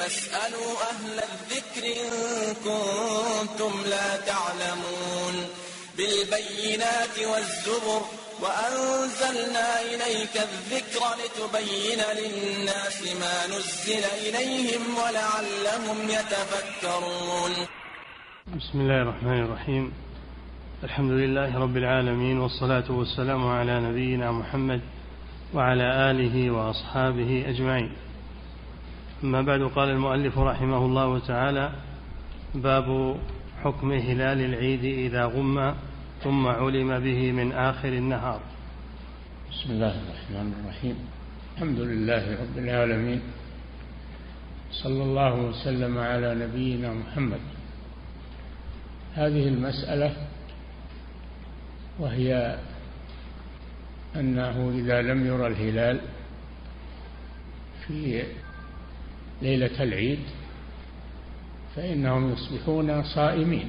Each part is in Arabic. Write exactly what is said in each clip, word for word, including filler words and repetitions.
فاسألوا أهل الذكر إن كنتم لا تعلمون بالبينات والزبر وأنزلنا إليك الذكر لتبين للناس ما نزل إليهم ولعلهم يتفكرون. بسم الله الرحمن الرحيم. الحمد لله رب العالمين، والصلاة والسلام على نبينا محمد وعلى آله وأصحابه أجمعين. أما بعد، قال المؤلف رحمه الله تعالى: باب حكم هلال العيد إذا غم ثم علم به من آخر النهار. بسم الله الرحمن الرحيم. الحمد لله رب العالمين، صلى الله وسلم على نبينا محمد. هذه المسألة وهي أنه إذا لم يرى الهلال في ليلة العيد فإنهم يصبحون صائمين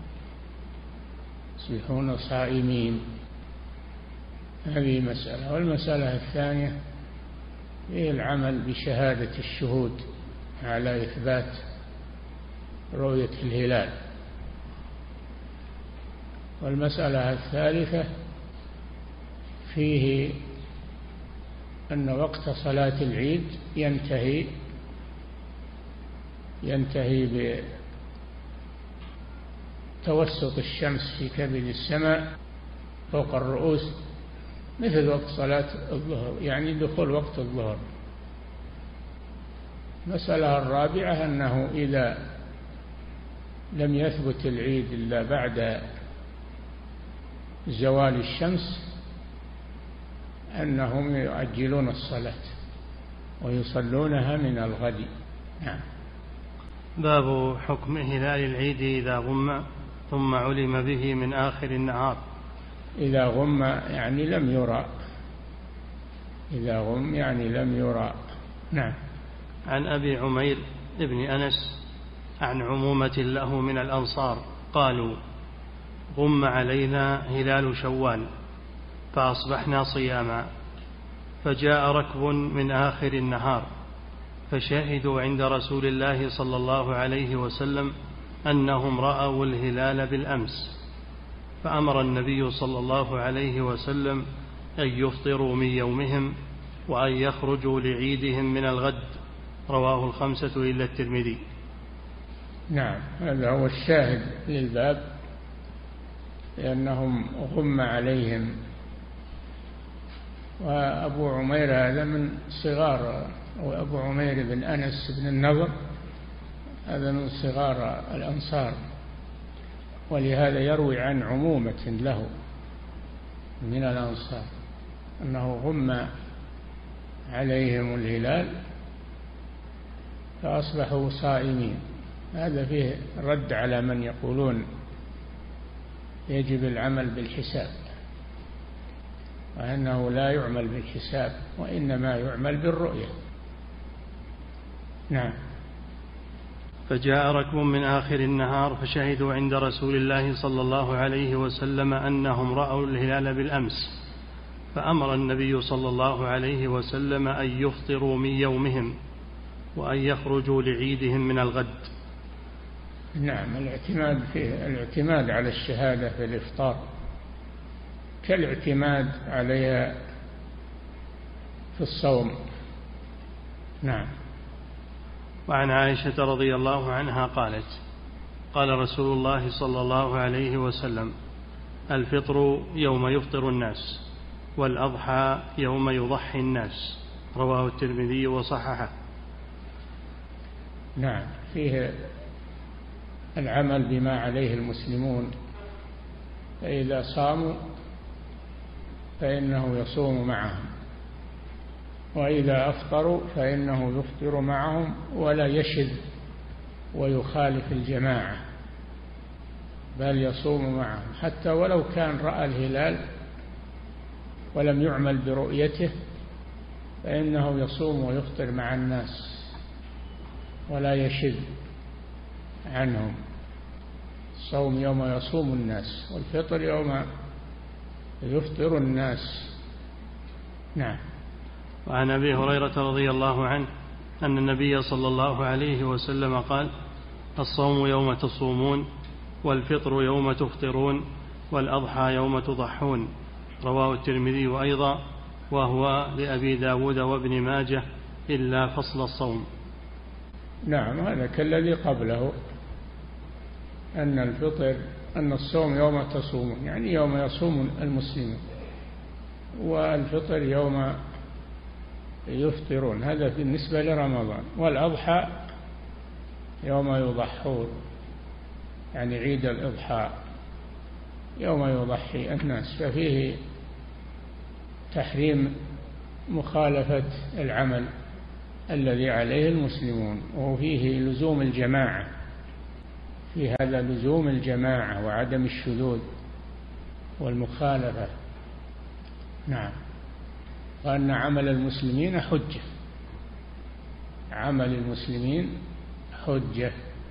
يصبحون صائمين هذه مسألة. والمسألة الثانية هي العمل بشهادة الشهود على إثبات رؤية الهلال. والمسألة الثالثة فيه أن وقت صلاة العيد ينتهي ينتهي بتوسط الشمس في كبد السماء فوق الرؤوس مثل وقت صلاة الظهر، يعني دخول وقت الظهر. المسألة الرابعة أنه إذا لم يثبت العيد إلا بعد زوال الشمس أنهم يؤجلون الصلاة ويصلونها من الغد. نعم. باب حكم هلال العيد إذا غم ثم علم به من آخر النهار. إذا غم يعني لم يرى إذا غم يعني لم يرى. نعم. عن أبي عمير ابن أنس عن عمومة له من الأنصار قالوا: غم علينا هلال شوال فأصبحنا صياما، فجاء ركب من آخر النهار فشهدوا عند رسول الله صلى الله عليه وسلم أنهم رأوا الهلال بالأمس، فأمر النبي صلى الله عليه وسلم أن يفطروا من يومهم وأن يخرجوا لعيدهم من الغد. رواه الخمسة إلا الترمذي. نعم، هذا هو الشاهد للباب، لأنهم غم عليهم. وأبو عمير هذا من صغار، وأبو عمير بن أنس بن النضر هذا من صغار الأنصار، ولهذا يروي عن عمومة له من الأنصار أنه غم عليهم الهلال فأصبحوا صائمين. هذا فيه رد على من يقولون يجب العمل بالحساب، وأنه لا يعمل بالحساب وإنما يعمل بالرؤية. نعم. فجاء ركب من آخر النهار فشهدوا عند رسول الله صلى الله عليه وسلم أنهم رأوا الهلال بالأمس، فأمر النبي صلى الله عليه وسلم أن يفطروا من يومهم وأن يخرجوا لعيدهم من الغد. نعم، الاعتماد فيه الاعتماد على الشهادة في الإفطار كالاعتماد عليها في الصوم. نعم. وعن عائشة رضي الله عنها قالت: قال رسول الله صلى الله عليه وسلم: الفطر يوم يفطر الناس، والأضحى يوم يضحي الناس. رواه الترمذي وصححه. نعم، فيه العمل بما عليه المسلمون، فإذا صاموا فإنه يصوم معهم، وإذا أفطروا فإنه يفطر معهم ولا يشذ ويخالف الجماعة، بل يصوم معهم حتى ولو كان رأى الهلال ولم يعمل برؤيته فإنه يصوم ويفطر مع الناس ولا يشذ عنهم. الصوم يوم يصوم الناس، والفطر يوم يفطر الناس. نعم. وعن أبي هريرة رضي الله عنه أن النبي صلى الله عليه وسلم قال: الصوم يوم تصومون، والفطر يوم تفطرون، والأضحى يوم تضحون. رواه الترمذي أيضا، وهو لأبي داود وابن ماجه إلا فصل الصوم. نعم، هذا كالذي قبله، أن الفطر أن الصوم يوم تصومون، يعني يوم يصوم المسلمون، والفطر يوم يفطرون، هذا بالنسبة لرمضان. والأضحى يوم يضحون، يعني عيد الإضحى يوم يضحي الناس، ففيه تحريم مخالفة العمل الذي عليه المسلمون، وفيه لزوم الجماعة، في هذا لزوم الجماعة وعدم الشذوذ والمخالفة. نعم، وأن عمل المسلمين حجة، عمل المسلمين حجة،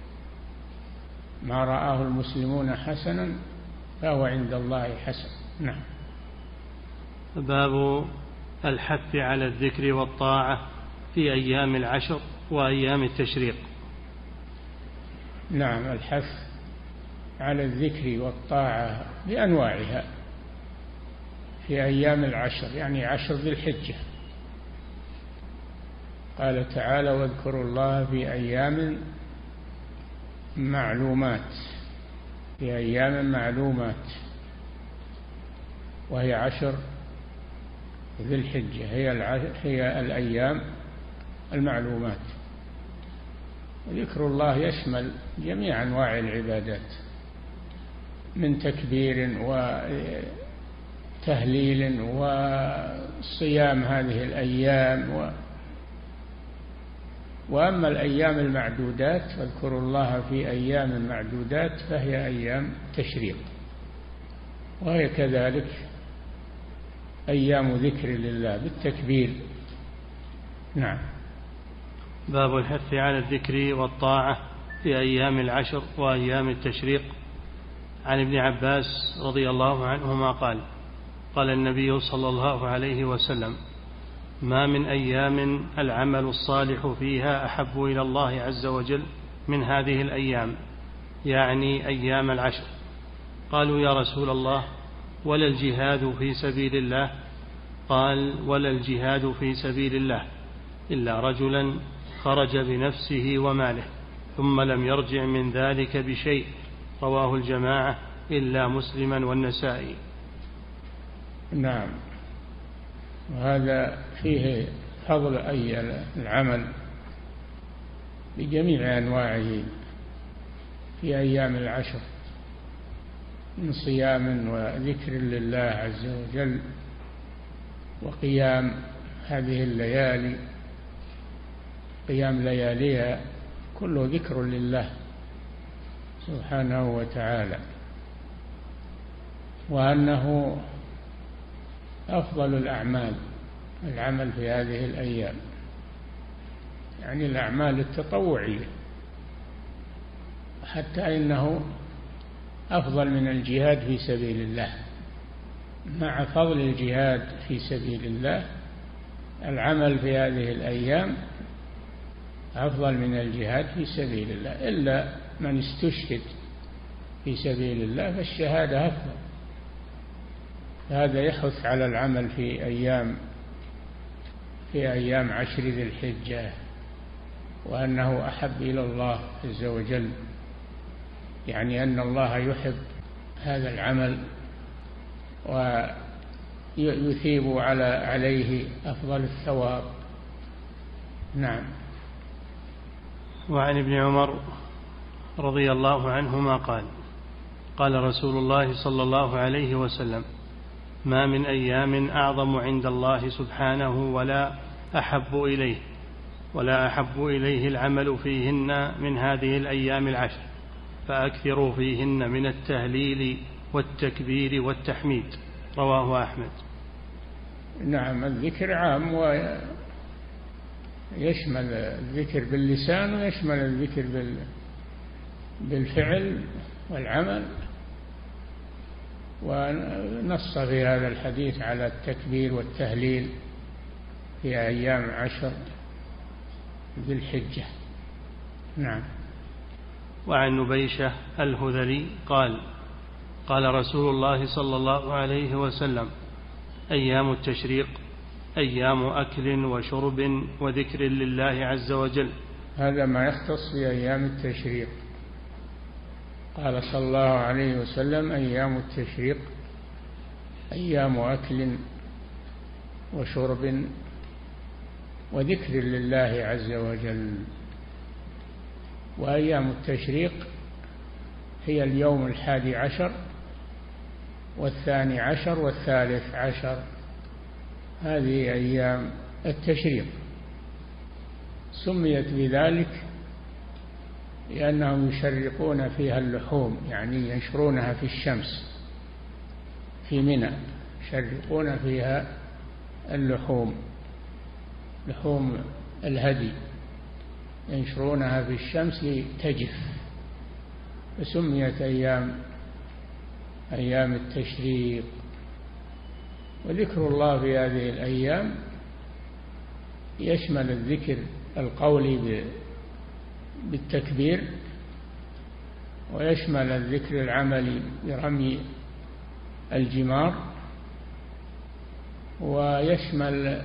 ما رآه المسلمون حسنا فهو عند الله حسن. نعم. باب الحث على الذكر والطاعة في أيام العشر وأيام التشريق. نعم، الحث على الذكر والطاعة بأنواعها في أيام العشر، يعني عشر ذي الحجة. قال تعالى: واذكروا الله في أيام معلومات، في أيام معلومات، وهي عشر ذي الحجة، هي, هي الأيام المعلومات. ذكر الله يشمل جميع أنواع العبادات، من تكبير وتهليل وصيام هذه الأيام و... وأما الأيام المعدودات، واذكروا الله في أيام معدودات، فهي أيام تشريق، وهي كذلك أيام ذكر لله بالتكبير. نعم. باب الحث على الذكر والطاعة في أيام العشر وأيام التشريق. عن ابن عباس رضي الله عنهما قال: قال النبي صلى الله عليه وسلم: ما من أيام العمل الصالح فيها أحب إلى الله عز وجل من هذه الأيام، يعني أيام العشر. قالوا: يا رسول الله، ولا الجهاد في سبيل الله؟ قال: ولا الجهاد في سبيل الله إلا رجلا خرج بنفسه وماله ثم لم يرجع من ذلك بشيء. رواه الجماعة إلا مسلما والنسائي. نعم، وهذا فيه فضل أي العمل بجميع أنواعه في أيام العشر، من صيام وذكر لله عز وجل، وقيام هذه الليالي، قيام لياليها كله ذكر لله سبحانه وتعالى، وأنه أفضل الأعمال العمل في هذه الأيام، يعني الأعمال التطوعية، حتى إنه أفضل من الجهاد في سبيل الله. مع فضل الجهاد في سبيل الله، العمل في هذه الأيام أفضل من الجهاد في سبيل الله، إلا من استشهد في سبيل الله فالشهادة أفضل. هذا يحث على العمل في أيام في أيام عشر ذي الحجة، وأنه أحب إلى الله عز وجل، يعني أن الله يحب هذا العمل ويثيب على عليه أفضل الثواب. نعم. وعن ابن عمر رضي الله عنهما قال: قال رسول الله صلى الله عليه وسلم: ما من أيام أعظم عند الله سبحانه ولا أحب إليه ولا أحب إليه العمل فيهن من هذه الأيام العشر، فأكثروا فيهن من التهليل والتكبير والتحميد. رواه أحمد. نعم، الذكر عام ويشمل الذكر باللسان ويشمل الذكر بالفعل والعمل، ونص في هذا الحديث على التكبير والتهليل في أيام عشر ذي الحجة. نعم. وعن نبيشة الهذلي قال قال رسول الله صلى الله عليه وسلم: أيام التشريق أيام أكل وشرب وذكر لله عز وجل. هذا ما يختص بأيام التشريق. قال صلى الله عليه وسلم: أيام التشريق أيام أكل وشرب وذكر لله عز وجل. وأيام التشريق هي اليوم الحادي عشر والثاني عشر والثالث عشر، هذه أيام التشريق. سميت بذلك لأنهم يشرقون فيها اللحوم، يعني ينشرونها في الشمس في منى، يشرقون فيها اللحوم، لحوم الهدي ينشرونها في الشمس لتجف، فسميت أيام أيام التشريق. وذكر الله في هذه الأيام يشمل الذكر القولي بالتكبير، ويشمل الذكر العملي برمي الجمار، ويشمل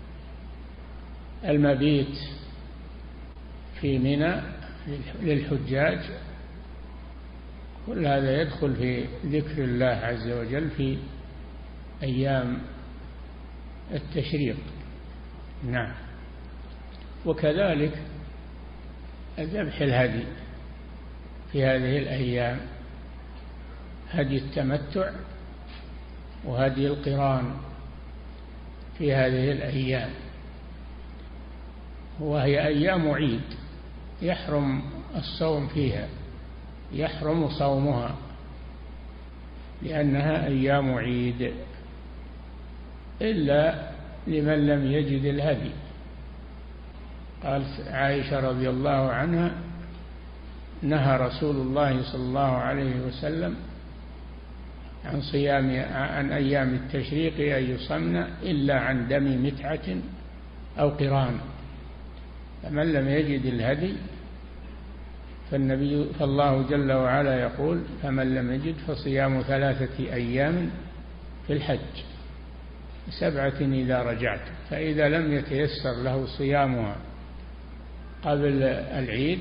المبيت في منى للحجاج. كل هذا يدخل في ذكر الله عز وجل في أيام التشريق. نعم. وكذلك ذبح الهدي في هذه الأيام، هدي التمتع وهدي القران في هذه الأيام، وهي أيام عيد يحرم الصوم فيها، يحرم صومها لأنها أيام عيد، إلا لمن لم يجد الهدي. قال عائشة رضي الله عنها: نهى رسول الله صلى الله عليه وسلم عن صيام عن أيام التشريق أن يصمن إلا عن دم متعة أو قران، فمن لم يجد الهدي فالنبي فالله جل وعلا يقول: فمن لم يجد فصيام ثلاثة أيام في الحج سبعة إذا رجعت. فإذا لم يتيسر له صيامها قبل العيد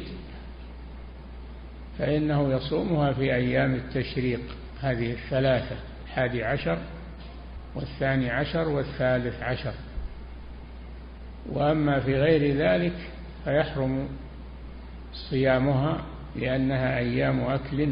فإنه يصومها في أيام التشريق، هذه الثلاثة، الحادي عشر والثاني عشر والثالث عشر. وأما في غير ذلك فيحرم صيامها لأنها أيام أكل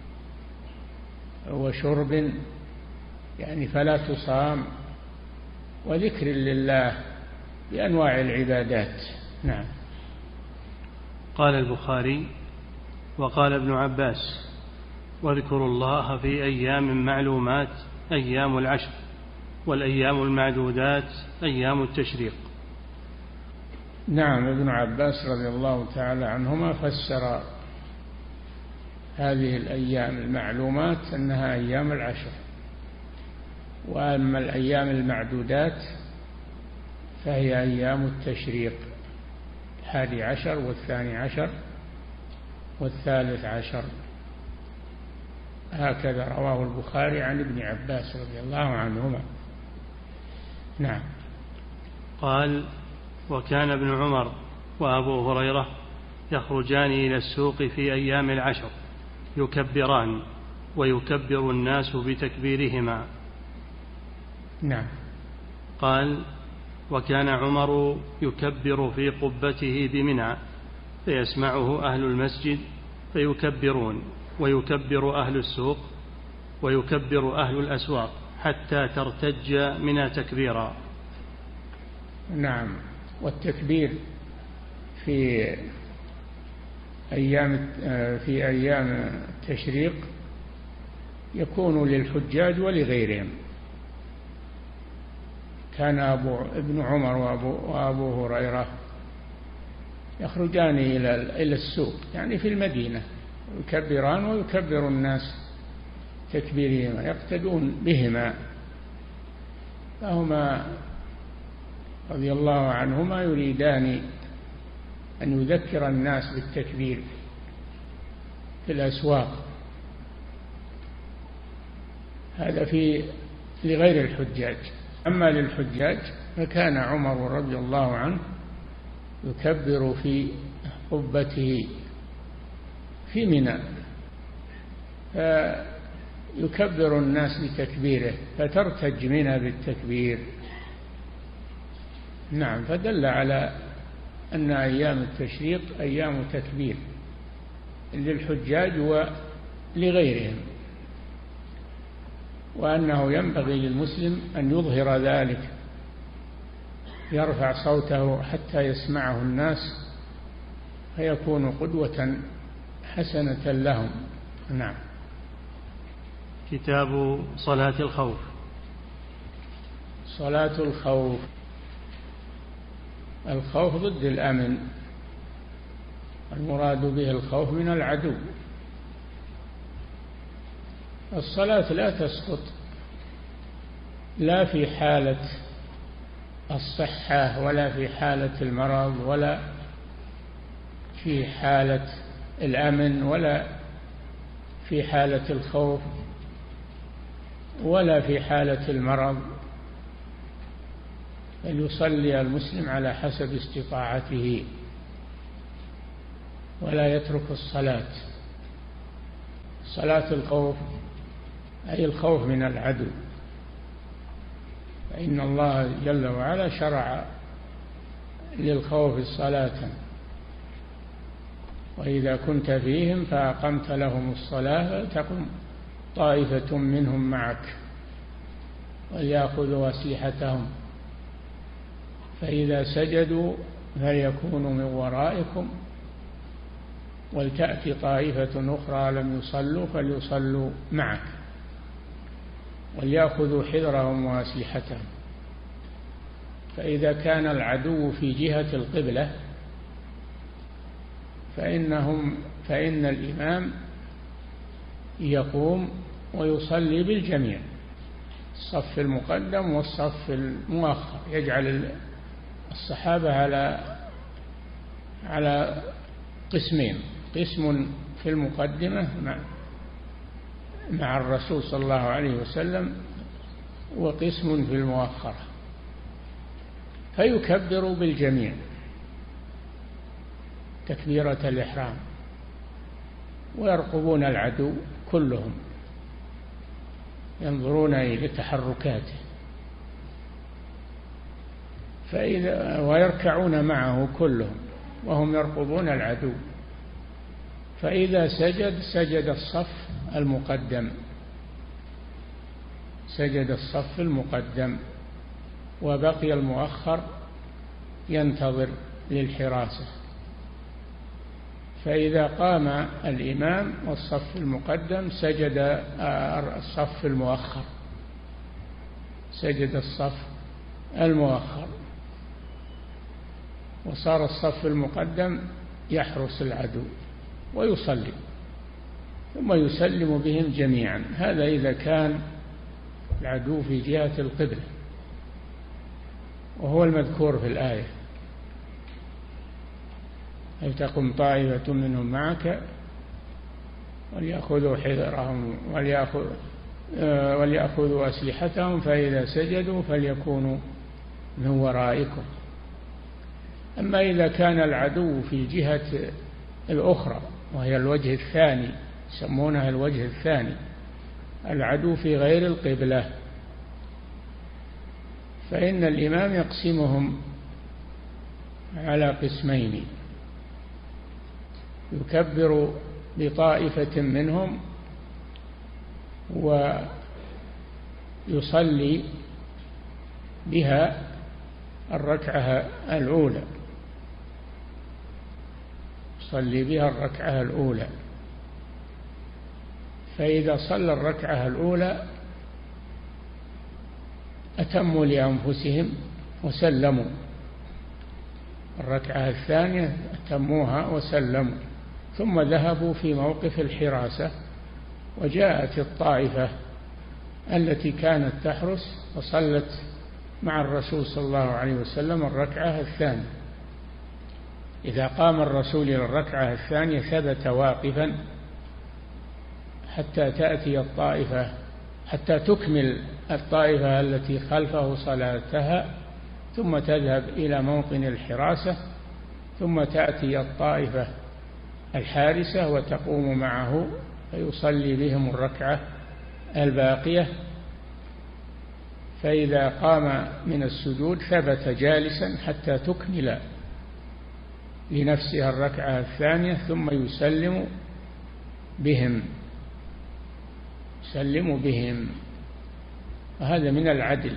وشرب، يعني فلا تصام، وذكر لله بأنواع العبادات. نعم. قال البخاري: وقال ابن عباس: واذكروا الله في أيام معلومات أيام العشر، والأيام المعدودات أيام التشريق. نعم. ابن عباس رضي الله تعالى عنهما فسر هذه الأيام المعلومات أنها أيام العشر، وأما الأيام المعدودات فهي أيام التشريق، الحادي عشر والثاني عشر والثالث عشر. هكذا رواه البخاري عن ابن عباس رضي الله عنهما. نعم. قال: وكان ابن عمر وأبو هريرة يخرجان إلى السوق في أيام العشر يكبران ويكبر الناس بتكبيرهما. نعم. قال: وكان عمر يكبر في قبته بمنى فيسمعه أهل المسجد فيكبرون، ويكبر أهل السوق ويكبر أهل الأسواق حتى ترتج منى تكبيرا. نعم. والتكبير في أيام في أيام التشريق يكون للحجاج ولغيرهم. كان أبو ابن عمر وأبو, وأبو هريرة يخرجان إلى إلى السوق، يعني في المدينة، يكبران ويكبر الناس تكبيرهما، يقتدون بهما. فهما رضي الله عنهما يريدان أن يذكر الناس بالتكبير في الأسواق. هذا في لغير الحجاج. أما للحجاج فكان عمر رضي الله عنه يكبر في قبته في منى، فيكبر الناس بتكبيره فترتج منى بالتكبير. نعم، فدل على أن أيام التشريق أيام تكبير للحجاج ولغيرهم، وأنه ينبغي للمسلم أن يظهر ذلك، يرفع صوته حتى يسمعه الناس فيكون قدوة حسنة لهم. نعم. كتاب صلاة الخوف. صلاة الخوف، الخوف ضد الأمن، المراد به الخوف من العدو. الصلاة لا تسقط لا في حالة الصحة ولا في حالة المرض ولا في حالة الأمن ولا في حالة الخوف ولا في حالة المرض، بل يصلي المسلم على حسب استطاعته ولا يترك الصلاة. صلاة الخوف أي الخوف من العدو، فإن الله جل وعلا شرع للخوف صلاة، وإذا كنت فيهم فأقمت لهم الصلاة فلتقم طائفة منهم معك وليأخذوا أسلحتهم، فإذا سجدوا فليكونوا من ورائكم ولتأتي طائفة أخرى لم يصلوا فليصلوا معك وليأخذوا حذرهم وأسلحتهم. فإذا كان العدو في جهة القبلة فإنهم فإن الإمام يقوم ويصلي بالجميع، الصف المقدم والصف المؤخر، يجعل الصحابة على على قسمين، قسم في المقدمة مع مع الرسول صلى الله عليه وسلم وقسم في المؤخرة، فيكبر بالجميع تكبيرة الإحرام ويرقبون العدو كلهم، ينظرون إلى تحركاته، فإذا ويركعون معه كلهم وهم يرقبون العدو، فإذا سجد سجد الصف المقدم سجد الصف المقدم وبقي المؤخر ينتظر للحراسة. فإذا قام الإمام والصف المقدم سجد الصف المؤخر سجد الصف المؤخر وصار الصف المقدم يحرس العدو ويصلي ثم يسلم بهم جميعا. هذا إذا كان العدو في جهة القبلة، وهو المذكور في الآية: أن تقم طائفة منهم معك وليأخذوا حذرهم وليأخذوا, وليأخذوا أسلحتهم فإذا سجدوا فليكونوا من ورائكم. أما إذا كان العدو في الجهة الأخرى وهي الوجه الثاني، يسمونها الوجه الثاني، العدو في غير القبلة، فإن الإمام يقسمهم على قسمين: يكبر بطائفة منهم ويصلي بها الركعة الأولى يصلي بها الركعة الأولى فإذا صلى الركعة الأولى أتموا لأنفسهم وسلموا، الركعة الثانية أتموها وسلموا، ثم ذهبوا في موقف الحراسة، وجاءت الطائفة التي كانت تحرس وصلت مع الرسول صلى الله عليه وسلم الركعة الثانية، إذا قام الرسول إلى الركعة الثانية ثبت واقفا حتى تأتي الطائفة، حتى تكمل الطائفة التي خلفه صلاتها، ثم تذهب إلى موطن الحراسة، ثم تأتي الطائفة الحارسة وتقوم معه فيصلي بهم الركعة الباقية. فإذا قام من السجود ثبت جالسا حتى تكمل لنفسها الركعة الثانية، ثم يسلم بهم يسلم بهم وهذا من العدل.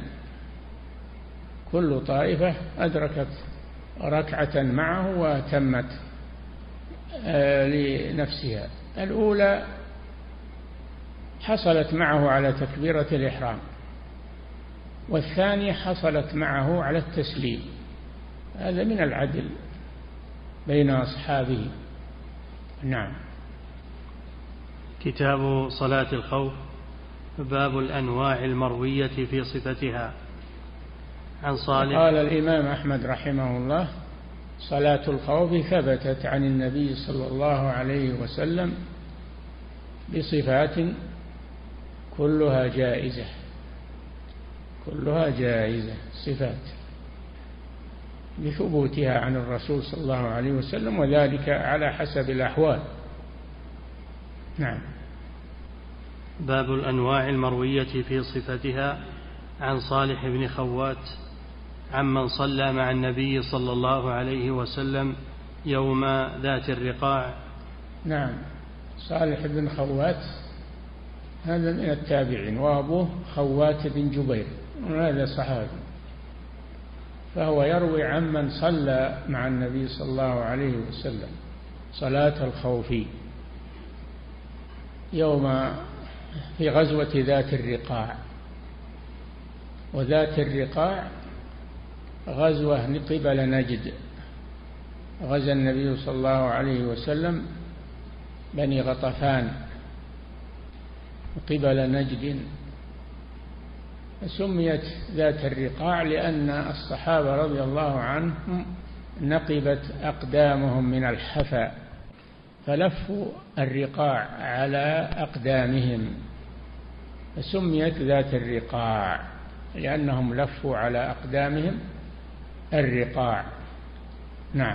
كل طائفة أدركت ركعة معه وتمت لنفسها. الأولى حصلت معه على تكبيرة الإحرام، والثانية حصلت معه على التسليم. هذا من العدل بين أصحابه. نعم. كتاب صلاة الخوف، باب الأنواع المروية في صفتها. عن صالح قال الإمام أحمد رحمه الله: صلاة الخوف ثبتت عن النبي صلى الله عليه وسلم بصفات كلها جائزة كلها جائزة صفات بثبوتها عن الرسول صلى الله عليه وسلم، وذلك على حسب الأحوال. نعم. باب الأنواع المروية في صفتها. عن صالح بن خوات عمن صلى مع النبي صلى الله عليه وسلم يوم ذات الرقاع. نعم. صالح بن خوات هذا من التابعين، وأبوه خوات بن جبير، وهذا صحابي، فهو يروي عمن صلى مع النبي صلى الله عليه وسلم صلاة الخوف يوم في غزوة ذات الرقاع. وذات الرقاع غزوة قبل نجد، غزا النبي صلى الله عليه وسلم بني غطفان قبل نجد، سميت ذات الرقاع لأن الصحابة رضي الله عنهم نقبت أقدامهم من الحفا، فلفوا الرقاع على أقدامهم، فسميت ذات الرقاع لأنهم لفوا على أقدامهم الرقاع. نعم.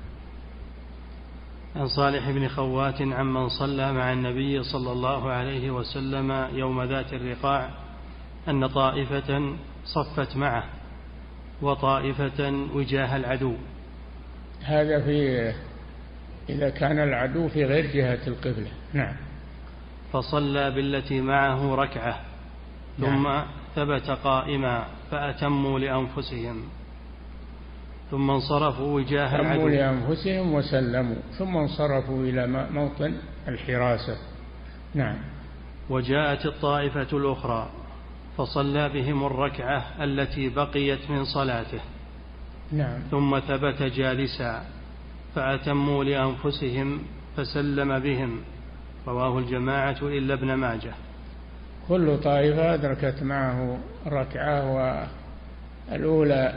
عن صالح بن خوات عمن صلى مع النبي صلى الله عليه وسلم يوم ذات الرقاع أن طائفة صفت معه وطائفة وجاه العدو. هذا في إذا كان العدو في غير جهة القبلة. نعم. فصلى بالتي معه ركعة ثم نعم. ثبت قائما فأتموا لأنفسهم، ثم انصرفوا وجاه العدو أتموا لأنفسهم وسلموا، ثم انصرفوا إلى موطن الحراسة. نعم. وجاءت الطائفة الأخرى فصلى بهم الركعة التي بقيت من صلاته. نعم. ثم ثبت جالسا فأتموا لأنفسهم فسلم بهم. رواه الجماعة إلا ابن ماجه. كل طائفة أدركت معه ركعة، والأولى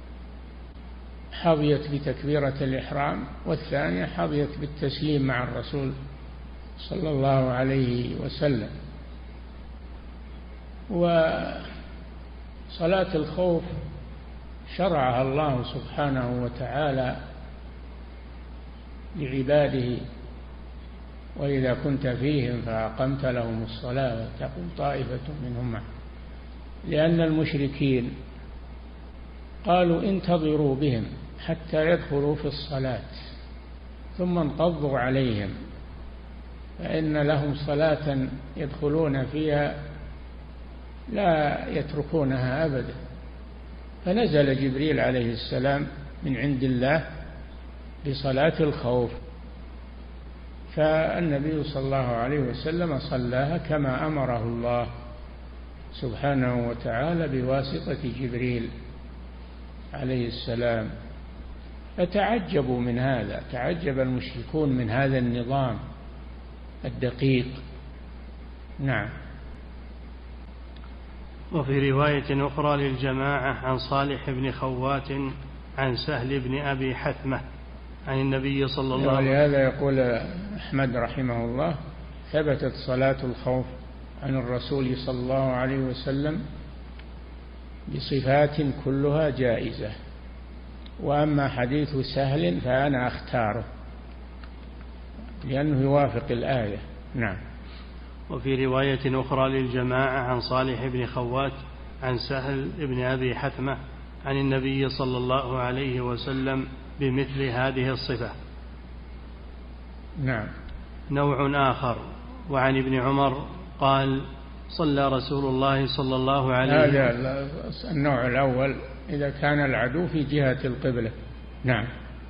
حظيت بتكبيرة الإحرام، والثانية حظيت بالتسليم مع الرسول صلى الله عليه وسلم. وصلاة الخوف شرعها الله سبحانه وتعالى لعباده: وإذا كنت فيهم فأقمت لهم الصلاة وتقم طائفة منهم معك، لأن المشركين قالوا انتظروا بهم حتى يدخلوا في الصلاة ثم انقضوا عليهم، فإن لهم صلاة يدخلون فيها لا يتركونها أبدا. فنزل جبريل عليه السلام من عند الله بصلاة الخوف، فالنبي صلى الله عليه وسلم صلاها كما أمره الله سبحانه وتعالى بواسطة جبريل عليه السلام. فتعجبوا من هذا، تعجب المشركون من هذا النظام الدقيق. نعم. وفي رواية أخرى للجماعة عن صالح بن خوات عن سهل بن أبي حثمة عن النبي صلى الله عليه وسلم. ولهذا يقول أحمد رحمه الله: ثبتت صلاة الخوف عن الرسول صلى الله عليه وسلم بصفات كلها جائزة، وأما حديث سهل فأنا أختاره لأنه يوافق الآية. نعم. وفي رواية أخرى للجماعة عن صالح بن خوات عن سهل بن أبي حثمة عن النبي صلى الله عليه وسلم بمثل هذه الصفة. نعم. نوع آخر وعن ابن عمر قال: صلى رسول الله صلى الله عليه وسلم. هذا النوع الأول إذا كان العدو في جهة القبلة. نعم.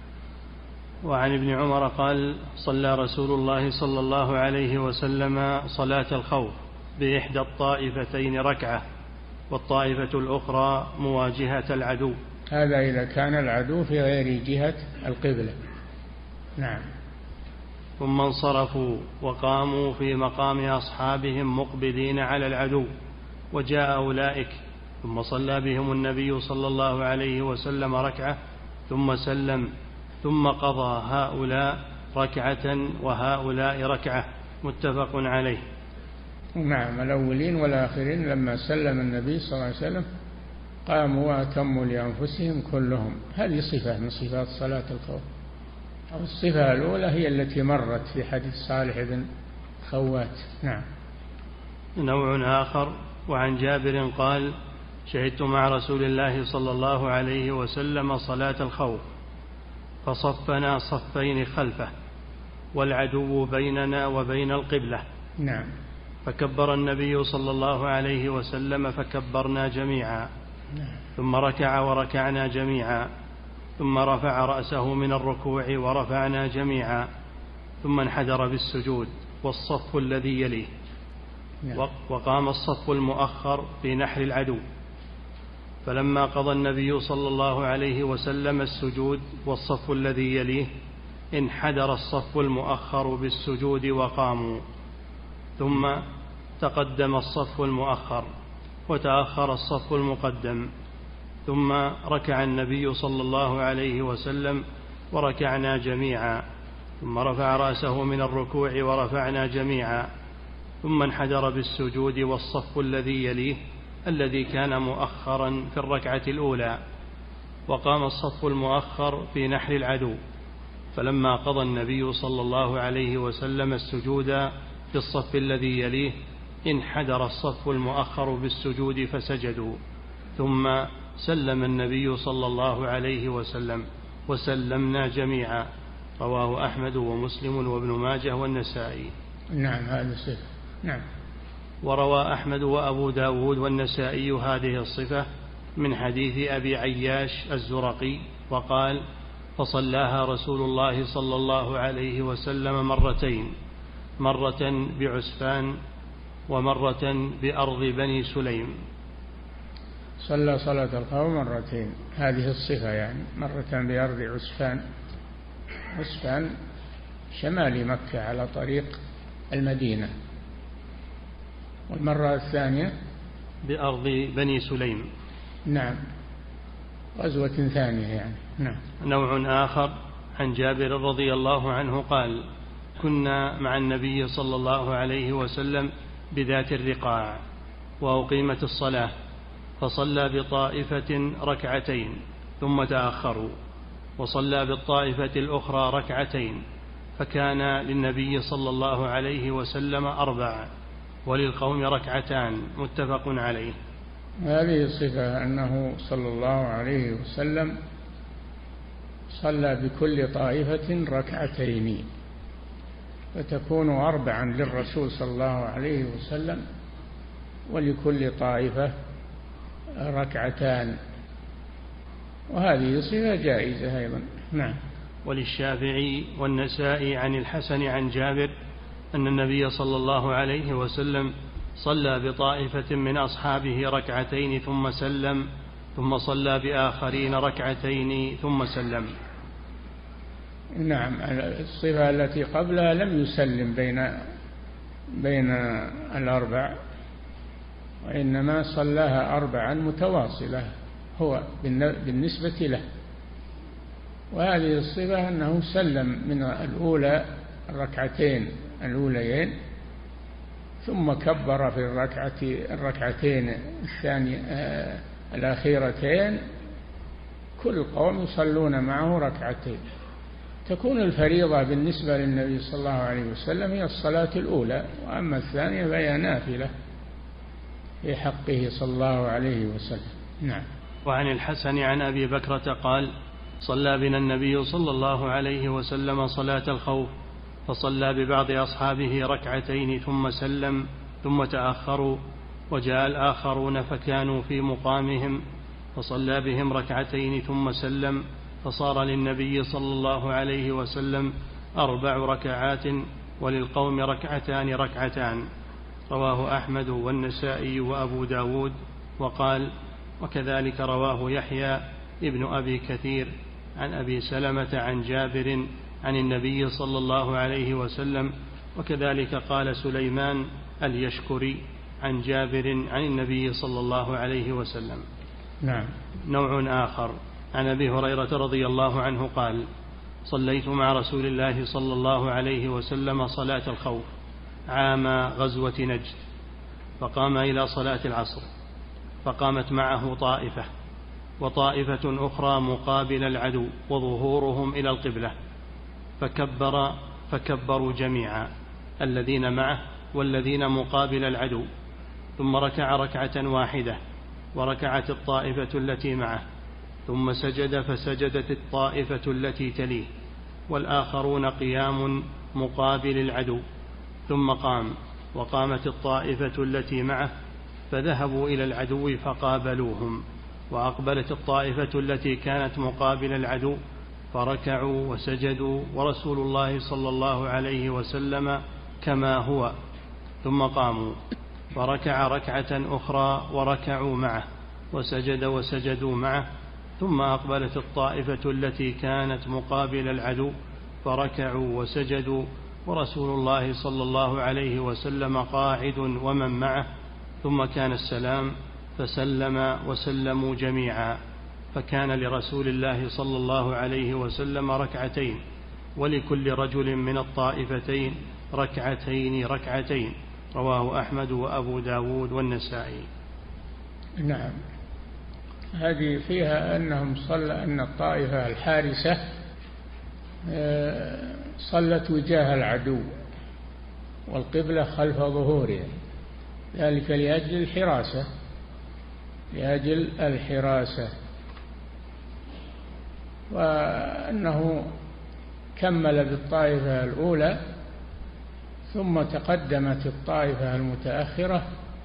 وعن ابن عمر قال: صلى رسول الله صلى الله عليه وسلم صلاة الخوف بإحدى الطائفتين ركعة، والطائفة الأخرى مواجهة العدو. هذا إذا كان العدو في غير جهة القبلة. نعم. ثم انصرفوا وقاموا في مقام أصحابهم مقبلين على العدو، وجاء أولئك، ثم صلى بهم النبي صلى الله عليه وسلم ركعة ثم سلم، ثم قضى هؤلاء ركعة وهؤلاء ركعة، متفق عليه. نعم. الأولين والآخرين لما سلم النبي صلى الله عليه وسلم قاموا وأتموا لأنفسهم كلهم. هذه صفة من صفات صلاة الخوف. الصفة الأولى هي التي مرت في حديث صالح بن خوات. نعم. نوع آخر وعن جابر قال: شهدت مع رسول الله صلى الله عليه وسلم صلاة الخوف، فصفنا صفين خلفه، والعدو بيننا وبين القبلة. نعم. فكبر النبي صلى الله عليه وسلم فكبرنا جميعا، ثم ركع وركعنا جميعا، ثم رفع رأسه من الركوع ورفعنا جميعا، ثم انحدر بالسجود والصف الذي يليه، وقام الصف المؤخر في نحر العدو. فلما قضى النبي صلى الله عليه وسلم السجود والصف الذي يليه انحدر الصف المؤخر بالسجود وقاموا، ثم تقدم الصف المؤخر وتأخر الصف المقدم، ثم ركع النبي صلى الله عليه وسلم وركعنا جميعا، ثم رفع رأسه من الركوع ورفعنا جميعا، ثم انحدر بالسجود والصف الذي يليه الذي كان مؤخرا في الركعة الأولى، وقام الصف المؤخر في نحر العدو. فلما قضى النبي صلى الله عليه وسلم السجود في الصف الذي يليه انحدر الصف المؤخر بالسجود فسجدوا، ثم سلم النبي صلى الله عليه وسلم وسلمنا جميعا. رواه أحمد ومسلم وابن ماجه والنسائي. نعم. هذا الصفة. نعم. وروى أحمد وأبو داود والنسائي هذه الصفة من حديث أبي عياش الزرقي، وقال: فصلاها رسول الله صلى الله عليه وسلم مرتين، مرة بعسفان ومرة بأرض بني سليم. صلى صلاة الخوف مرتين، هذه الصفة يعني، مرة بأرض عسفان. عسفان شمال مكة على طريق المدينة، والمرة الثانية بأرض بني سليم. نعم. غزوة ثانية يعني. نعم. نوع آخر عن جابر رضي الله عنه قال: كنا مع النبي صلى الله عليه وسلم بذات الرقاع، وأقيمت الصلاة، فصلى بطائفة ركعتين ثم تأخروا، وصلى بالطائفة الأخرى ركعتين، فكان للنبي صلى الله عليه وسلم أربع وللقوم ركعتان، متفق عليه. هذه الصفة أنه صلى الله عليه وسلم صلى بكل طائفة ركعتين، فتكون أربعا للرسول صلى الله عليه وسلم، ولكل طائفة ركعتان، وهذه صفة جائزة أيضا. نعم. وللشافعي والنسائي عن الحسن عن جابر أن النبي صلى الله عليه وسلم صلى بطائفة من أصحابه ركعتين ثم سلم، ثم صلى بآخرين ركعتين ثم سلم. نعم. الصفة التي قبلها لم يسلم بين بين الأربع، وإنما صلاها أربعا متواصلة هو بالنسبة له. وهذه الصفة أنه سلم من الأولى الركعتين الأوليين ثم كبر في الركعة الركعتين الثانية آه الأخيرتين. كل قوم يصلون معه ركعتين. تكون الفريضة بالنسبة للنبي صلى الله عليه وسلم هي الصلاة الأولى، وأما الثانية فهي نافلة في حقه صلى الله عليه وسلم. نعم. وعن الحسن عن أبي بكرة قال: صلى بنا النبي صلى الله عليه وسلم صلاة الخوف، فصلى ببعض أصحابه ركعتين ثم سلم ثم تأخروا، وجاء الآخرون فكانوا في مقامهم فصلى بهم ركعتين ثم سلم، فصار للنبي صلى الله عليه وسلم أربع ركعات وللقوم ركعتان ركعتان. رواه أحمد والنسائي وأبو داود. وقال: وكذلك رواه يحيى ابن أبي كثير عن أبي سلمة عن جابر عن النبي صلى الله عليه وسلم، وكذلك قال سليمان اليشكري عن جابر عن النبي صلى الله عليه وسلم. نعم. نوع آخر عن أبي هريرة رضي الله عنه قال: صليت مع رسول الله صلى الله عليه وسلم صلاة الخوف عام غزوة نجد، فقام إلى صلاة العصر، فقامت معه طائفة وطائفة أخرى مقابل العدو وظهورهم إلى القبلة، فكبر فكبروا جميعا الذين معه والذين مقابل العدو، ثم ركع ركعة واحدة وركعت الطائفة التي معه، ثم سجد فسجدت الطائفة التي تليه والآخرون قيام مقابل العدو، ثم قام وقامت الطائفة التي معه، فذهبوا إلى العدو فقابلوهم، وأقبلت الطائفة التي كانت مقابل العدو فركعوا وسجدوا ورسول الله صلى الله عليه وسلم كما هو، ثم قاموا فركع ركعة أخرى وركعوا معه وسجد وسجدوا معه، ثم أقبلت الطائفة التي كانت مقابل العدو فركعوا وسجدوا ورسول الله صلى الله عليه وسلم قاعد ومن معه، ثم كان السلام فسلم وسلموا جميعا، فكان لرسول الله صلى الله عليه وسلم ركعتين ولكل رجل من الطائفتين ركعتين ركعتين. رواه أحمد وأبو داود والنسائي. نعم. هذه فيها أنهم صلى أن الطائفة الحارسة صلت وجاه العدو والقبلة خلف ظهورهم، ذلك لأجل الحراسة لأجل الحراسة وأنه كمل بالطائفة الأولى ثم تقدمت الطائفة المتأخرة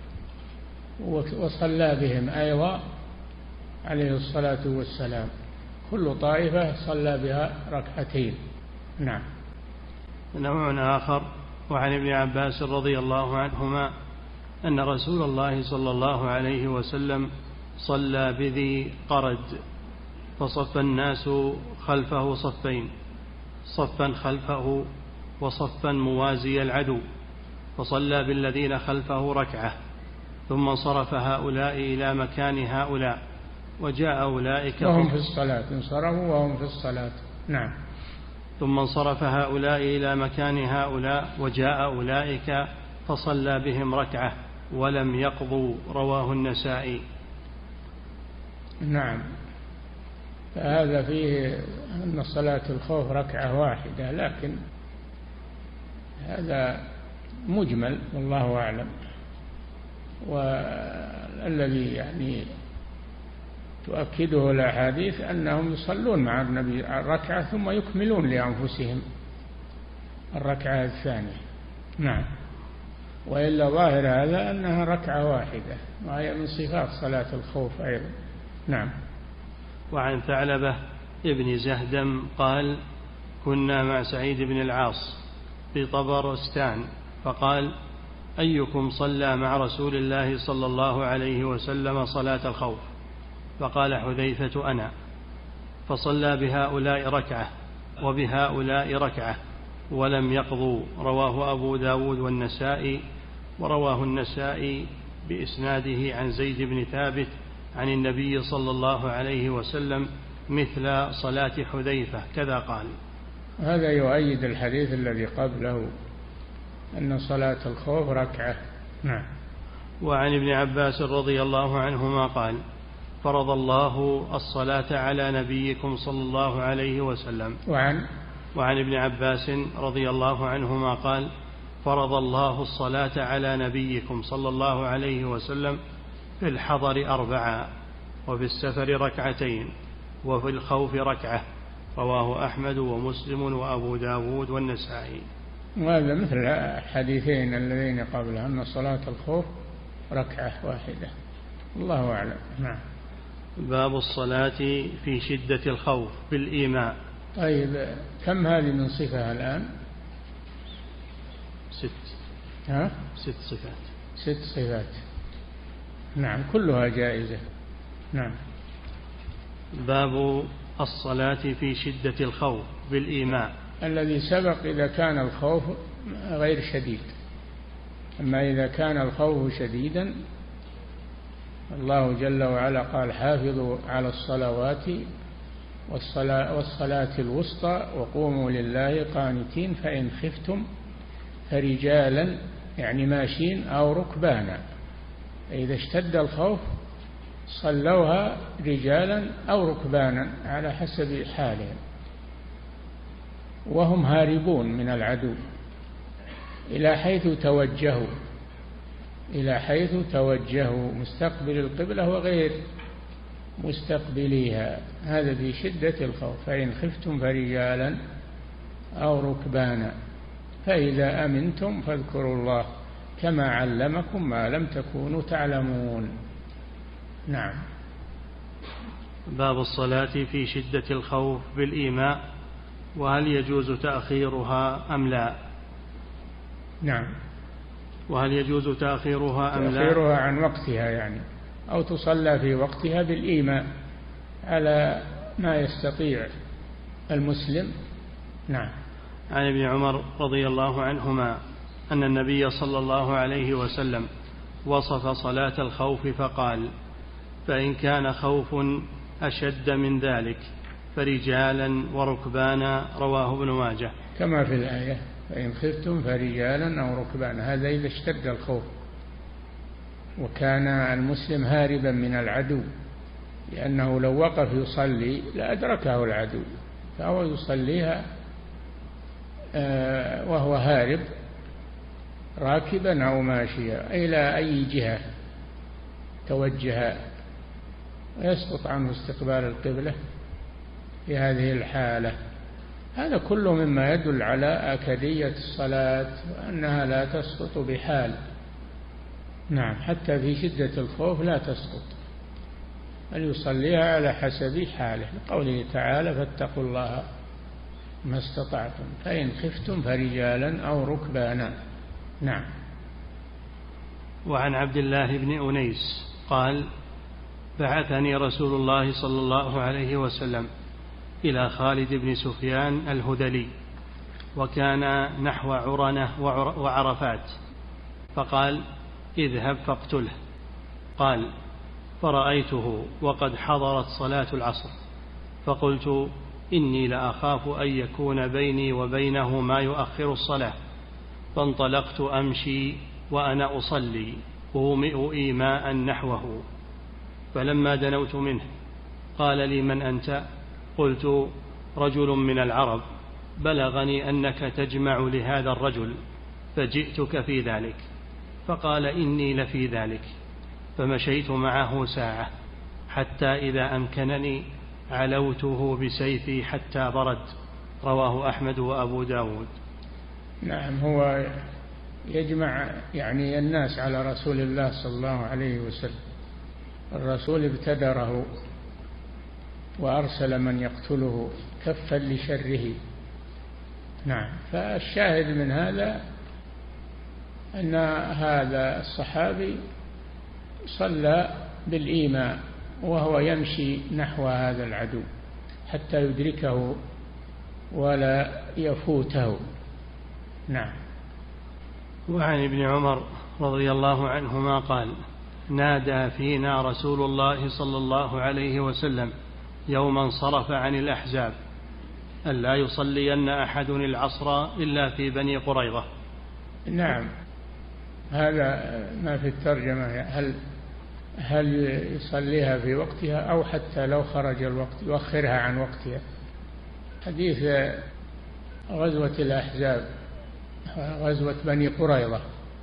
وصلى بهم أيضا عليه الصلاة والسلام، كل طائفة صلى بها ركعتين. نعم. نوع آخر وعن ابن عباس رضي الله عنهما أن رسول الله صلى الله عليه وسلم صلى بذي قرد، فصف الناس خلفه صفين، صفا خلفه وصفا موازي العدو، فصلى بالذين خلفه ركعة، ثم انصرف هؤلاء إلى مكان هؤلاء، وجاء أولئك وهم في الصلاة، انصرفوا وهم في الصلاة. نعم. ثم انصرف هؤلاء إلى مكان هؤلاء وجاء أولئك فصلى بهم ركعة ولم يقضوا. رواه النسائي. نعم. فهذا فيه أن صلاة الخوف ركعة واحدة، لكن هذا مجمل والله أعلم، والذي يعني تؤكده الأحاديث أنهم يصلون مع النبي الركعة ثم يكملون لأنفسهم الركعة الثانية. نعم. وإلا ظاهر هذا أنها ركعة واحدة، وهي من صفات صلاة الخوف أيضا. نعم. وعن ثعلبة ابن زهدم قال: كنا مع سعيد بن العاص في طبرستان، فقال: أيكم صلى مع رسول الله صلى الله عليه وسلم صلاة الخوف؟ فقال حذيفة: أنا. فصلى بهؤلاء ركعة وبهؤلاء ركعة ولم يقضوا. رواه أبو داود والنسائي. ورواه النسائي بإسناده عن زيد بن ثابت عن النبي صلى الله عليه وسلم مثل صلاة حذيفة كذا قال. هذا يؤيد الحديث الذي قبله أن صلاة الخوف ركعة. نعم. وعن ابن عباس رضي الله عنهما قال فرض الله الصلاة على نبيكم صلى الله عليه وسلم. وعن وعن ابن عباس رضي الله عنهما قال فرض الله الصلاة على نبيكم صلى الله عليه وسلم في الحضر أربعة وفي السفر ركعتين وفي الخوف ركعة. رواه أحمد ومسلم وأبو داود والنسائي. وهذا مثل الحديثين اللذين قبله أن صلاة الخوف ركعة واحدة. الله أعلم. نعم. باب الصلاة في شدة الخوف بالإيماء. طيب كم هذه من صفة الآن؟ ست. ها؟ ست صفات. ست صفات. نعم كلها جائزة. نعم. باب الصلاة في شدة الخوف بالإيماء. الذي سبق إذا كان الخوف غير شديد، أما إذا كان الخوف شديدا الله جل وعلا قال حافظوا على الصلوات والصلاة, والصلاة الوسطى وقوموا لله قانتين فإن خفتم فرجالا يعني ماشين أو ركبانا. إذا اشتد الخوف صلوها رجالا أو ركبانا على حسب حالهم، وهم هاربون من العدو إلى حيث توجهوا إلى حيث توجهوا مستقبل القبلة وغير مستقبليها. هذا في شدة الخوف. فإن خفتم فرجالا أو ركبانا فإذا أمنتم فاذكروا الله كما علمكم ما لم تكونوا تعلمون. نعم. باب الصلاة في شدة الخوف بالإيماء وهل يجوز تأخيرها أم لا؟ نعم. وهل يجوز تأخيرها أم لا؟ تأخيرها عن وقتها يعني، أو تصلى في وقتها بالإيماء على ما يستطيع المسلم. نعم. عن ابن عمر رضي الله عنهما أن النبي صلى الله عليه وسلم وصف صلاة الخوف فقال فإن كان خوف أشد من ذلك فرجالا وركبانا. رواه ابن ماجه. كما في الآية فإن خفتم فرجالا أو ركبانا، هذا إذا اشتد الخوف وكان المسلم هاربا من العدو، لأنه لو وقف يصلي لأدركه العدو، فهو يصليها وهو هارب راكبا أو ماشيا إلى أي جهة توجه، ويسقط عنه استقبال القبلة في هذه الحالة. هذا كله مما يدل على أكدية الصلاة وأنها لا تسقط بحال. نعم. حتى في شدة الخوف لا تسقط، بل يصليها على حسب حاله، لقوله تعالى فاتقوا الله ما استطعتم فإن خفتم فرجالا أو ركبانا. نعم. وعن عبد الله بن أنيس قال بعثني رسول الله صلى الله عليه وسلم إلى خالد بن سفيان الهذلي وكان نحو عرنة وعرفات، فقال اذهب فاقتله. قال فرأيته وقد حضرت صلاة العصر فقلت إني لأخاف أن يكون بيني وبينه ما يؤخر الصلاة، فانطلقت أمشي وأنا أصلي أومئ إيماء نحوه، فلما دنوت منه قال لي من أنت؟ قلت رجل من العرب، بلغني أنك تجمع لهذا الرجل فجئتك في ذلك. فقال إني لفي ذلك، فمشيت معه ساعة حتى إذا أمكنني علوته بسيفي حتى برد. رواه أحمد وأبو داود. نعم. هو يجمع يعني الناس على رسول الله صلى الله عليه وسلم. الرسول ابتدره وأرسل من يقتله كفا لشره. نعم. فالشاهد من هذا أن هذا الصحابي صلى بالإيماء وهو يمشي نحو هذا العدو حتى يدركه ولا يفوته. نعم. وعن ابن عمر رضي الله عنهما قال نادى فينا رسول الله صلى الله عليه وسلم يوم انصرف عن الأحزاب ألا يصلين أحد العصر إلا في بني قريظة. نعم، هذا ما في الترجمة، هل هل يصليها في وقتها أو حتى لو خرج الوقت يؤخرها عن وقتها. حديث غزوة الأحزاب، غزوة بني قريظة،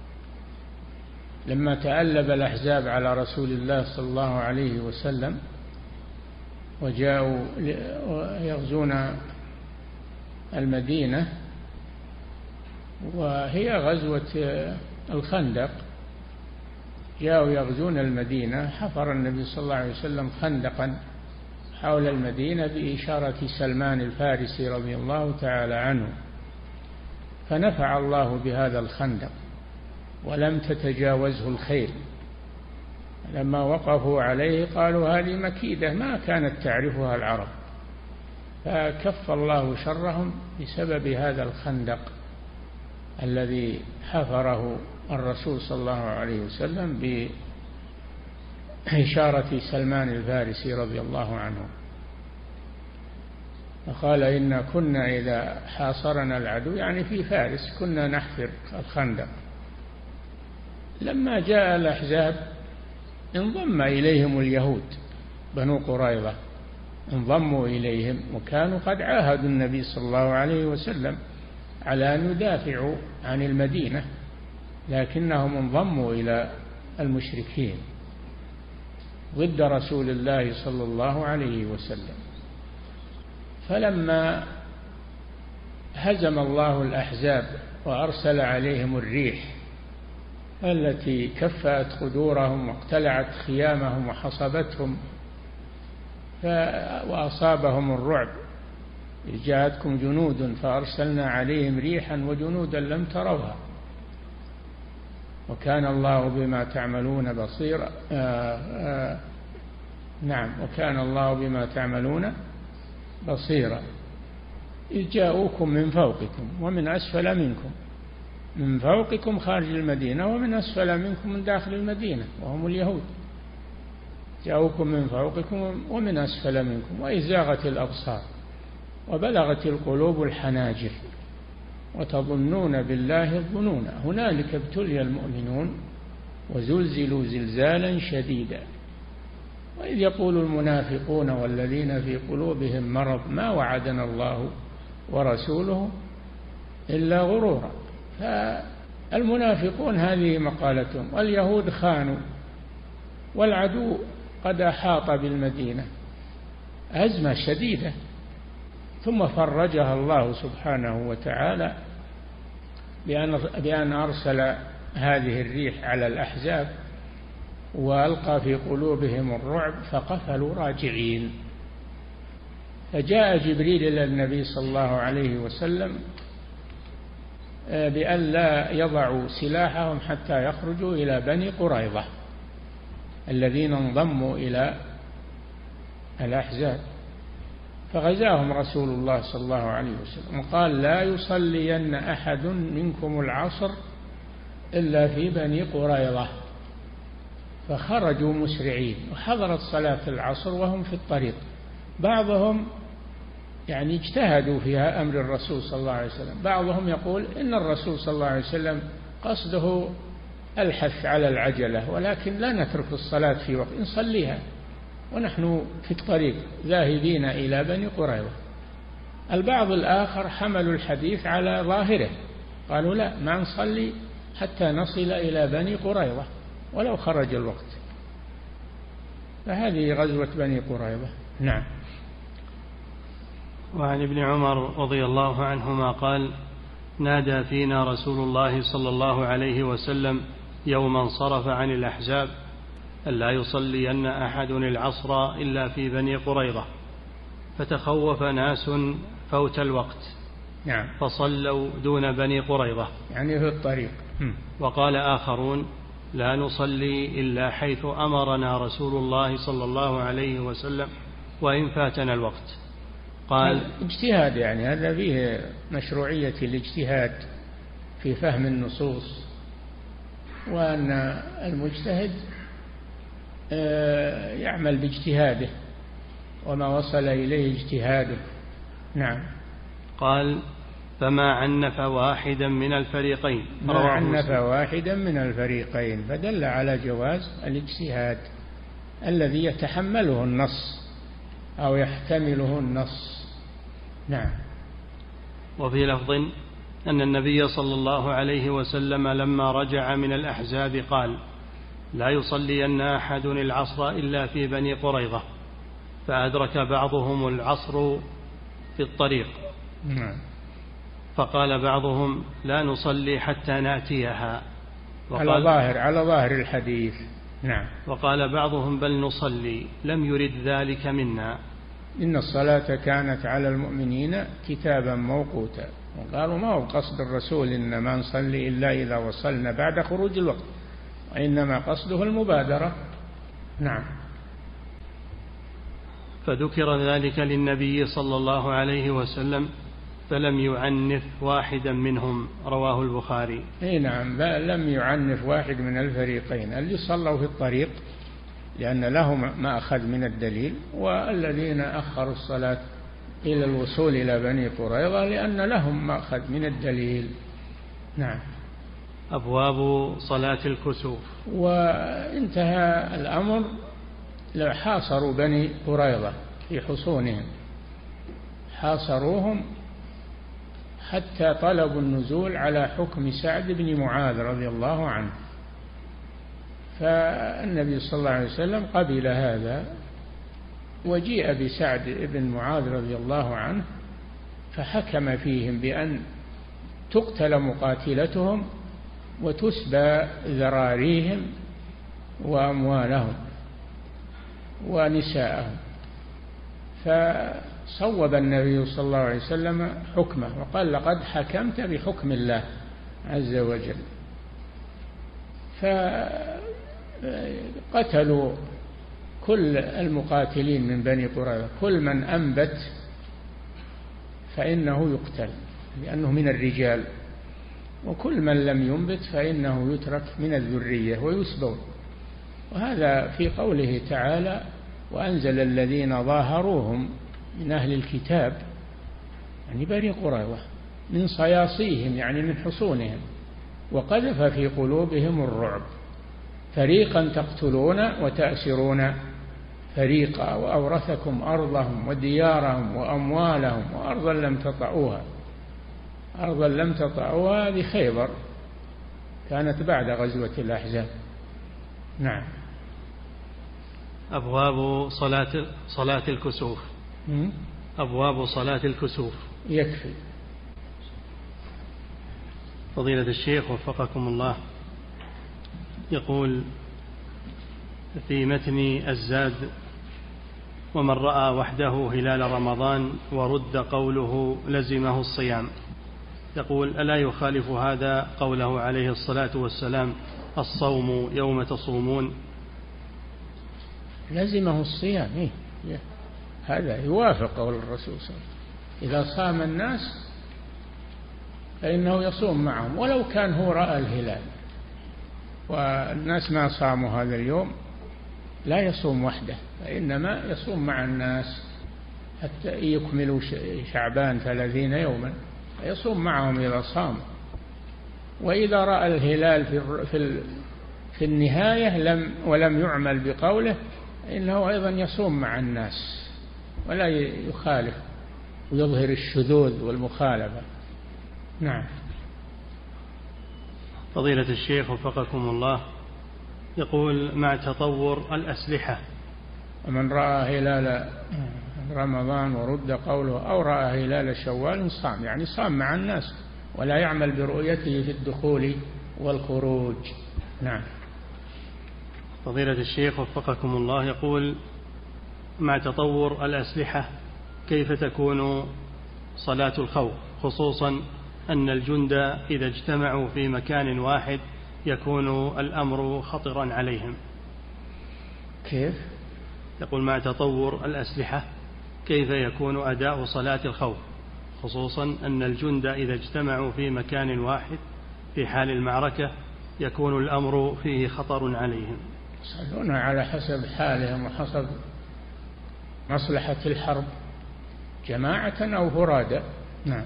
لما تألب الأحزاب على رسول الله صلى الله عليه وسلم وجاءوا يغزون المدينة، وهي غزوة الخندق، جاءوا يغزون المدينة، حفر النبي صلى الله عليه وسلم خندقا حول المدينة بإشارة سلمان الفارسي رضي الله تعالى عنه، فنفع الله بهذا الخندق ولم تتجاوزه الخيل. لما وقفوا عليه قالوا هذه مكيدة ما كانت تعرفها العرب، فكف الله شرهم بسبب هذا الخندق الذي حفره الرسول صلى الله عليه وسلم بإشارة سلمان الفارسي رضي الله عنه. فقال إن كنا إذا حاصرنا العدو، يعني في فارس، كنا نحفر الخندق. لما جاء الأحزاب انضم إليهم اليهود بنو قريظة، انضموا إليهم، وكانوا قد عاهدوا النبي صلى الله عليه وسلم على أن يدافعوا عن المدينة، لكنهم انضموا إلى المشركين ضد رسول الله صلى الله عليه وسلم. فلما هزم الله الأحزاب وأرسل عليهم الريح التي كفأت قدورهم واقتلعت خيامهم وحصبتهم وأصابهم الرعب، جاءتكم جنود فأرسلنا عليهم ريحا وجنودا لم تروها وكان الله بما تعملون بصيرا. آآ آآ نعم، وكان الله بما تعملون بصيرا. إذ جاءوكم من فوقكم ومن أسفل منكم، من فوقكم خارج المدينة ومن أسفل منكم من داخل المدينة وهم اليهود. جاءوكم من فوقكم ومن أسفل منكم، وإذ زاغت الأبصار وبلغت القلوب الحناجر وتظنون بالله الظنون هنالك ابتلي المؤمنون وزلزلوا زلزالا شديدا. وإذ يقول المنافقون والذين في قلوبهم مرض ما وعدنا الله ورسوله إلا غرورا. فالمنافقون هذه مقالتهم، واليهود خانوا، والعدو قد أحاط بالمدينة أزمة شديدة، ثم فرجها الله سبحانه وتعالى بأن, بأن أرسل هذه الريح على الأحزاب وألقى في قلوبهم الرعب فقفلوا راجعين. فجاء جبريل إلى النبي صلى الله عليه وسلم بأن لا يضعوا سلاحهم حتى يخرجوا إلى بني قريظة الذين انضموا إلى الأحزاب. فغزاهم رسول الله صلى الله عليه وسلم وقال لا يصلين أحد منكم العصر إلا في بني قريظة. فخرجوا مسرعين وحضرت صلاة العصر وهم في الطريق. بعضهم يعني اجتهدوا فيها أمر الرسول صلى الله عليه وسلم، بعضهم يقول إن الرسول صلى الله عليه وسلم قصده الحث على العجلة، ولكن لا نترك الصلاة في وقت، نصليها ونحن في الطريق ذاهبين إلى بني قريظة. البعض الآخر حملوا الحديث على ظاهره، قالوا لا، ما نصلي حتى نصل إلى بني قريظة ولو خرج الوقت. فهذه غزوة بني قريظة. نعم. وعن ابن عمر رضي الله عنهما قال نادى فينا رسول الله صلى الله عليه وسلم يوم انصرف عن الأحزاب ألا يصلين أحد العصر إلا في بني قريظة، فتخوف ناس فوت الوقت. نعم. فصلوا دون بني قريظة، يعني في الطريق. وقال آخرون لا نصلي إلا حيث أمرنا رسول الله صلى الله عليه وسلم وإن فاتنا الوقت. قال اجتهاد، يعني هذا فيه مشروعية الاجتهاد في فهم النصوص، وأن المجتهد يعمل باجتهاده وما وصل إليه اجتهاده. نعم. قال: فما عنف واحدا من الفريقين. ما عنف واحدا من الفريقين، فدل على جواز الاجتهاد الذي يتحمله النص أو يحتمله النص. نعم. وفي لفظ أن النبي صلى الله عليه وسلم لما رجع من الأحزاب قال: لا يصلين أحد العصر إلا في بني قريظة، فأدرك بعضهم العصر في الطريق. نعم. فقال بعضهم: لا نصلي حتى نأتيها، على ظاهر على ظاهر الحديث. نعم. وقال بعضهم: بل نصلي، لم يرد ذلك منا. إن الصلاة كانت على المؤمنين كتابا موقوتا. وقالوا ما هو قصد الرسول إنما نصلي إلا إذا وصلنا بعد خروج الوقت، وإنما قصده المبادرة. نعم. فذكر ذلك للنبي صلى الله عليه وسلم فلم يعنف واحدا منهم. رواه البخاري. اي نعم، لم يعنف واحد من الفريقين، اللي صلوا في الطريق لأن لهم ما أخذ من الدليل، والذين أخروا الصلاة إلى الوصول إلى بني قريظة لأن لهم ما أخذ من الدليل. نعم. أبواب صلاة الكسوف. وانتهى الأمر لو حاصروا بني قريظة في حصونهم، حاصروهم حتى طلبوا النزول على حكم سعد بن معاذ رضي الله عنه، فالنبي صلى الله عليه وسلم قبل هذا، وجيء بسعد بن معاذ رضي الله عنه فحكم فيهم بأن تقتل مقاتلتهم وتسبى ذراريهم وأموالهم ونساءهم. فصوب النبي صلى الله عليه وسلم حكمه وقال: لقد حكمت بحكم الله عز وجل. فقتلوا كل المقاتلين من بني قريظة، كل من أنبت فإنه يقتل لأنه من الرجال، وكل من لم ينبت فإنه يترك من الذرية ويسبون. وهذا في قوله تعالى: وأنزل الذين ظاهروهم من أهل الكتاب، يعني بني قريظة، من صياصيهم يعني من حصونهم، وقذف في قلوبهم الرعب، فريقا تقتلون وتأسرون فريقا، وأورثكم أرضهم وديارهم وأموالهم وأرضا لم تطئوها. أرضا لم تطئوها بخيبر، كانت بعد غزوة الأحزاب. نعم. أبواب صلاة صلاة الكسوف. أبواب صلاة الكسوف. يكفي. فضيلة الشيخ وفقكم الله، يقول في متن الزاد: ومن رأى وحده هلال رمضان ورد قوله لزمه الصيام. يقول: ألا يخالف هذا قوله عليه الصلاة والسلام: الصوم يوم تصومون؟ لزمه الصيام، إيه؟ هذا يوافق قول الرسول صلى الله عليه وسلم: إذا صام الناس فإنه يصوم معهم، ولو كان هو رأى الهلال والناس ما صاموا هذا اليوم لا يصوم وحده، فإنما يصوم مع الناس حتى يكملوا شعبان ثلاثين يوما، يصوم معهم إذا صام. وإذا رأى الهلال في في في النهاية لم ولم يعمل بقوله، إنه أيضا يصوم مع الناس ولا يخالف ويظهر الشذوذ والمخالفة. نعم. فضيلة الشيخ وفقكم الله، يقول: مع تطور الأسلحة، ومن رأى هلال رمضان ورد قوله أو رأى هلال شوال صام، يعني صام مع الناس ولا يعمل برؤيته في الدخول والخروج. نعم. فضيلة الشيخ وفقكم الله، يقول: مع تطور الأسلحة كيف تكون صلاة الخوف، خصوصا أن الجند إذا اجتمعوا في مكان واحد يكون الأمر خطرا عليهم؟ كيف؟ يقول: مع تطور الأسلحة كيف يكون أداء صلاة الخوف، خصوصا أن الجند إذا اجتمعوا في مكان واحد في حال المعركة يكون الأمر فيه خطر عليهم؟ يصلون على حسب حالهم وحسب مصلحة الحرب جماعة أو فرادى. نعم.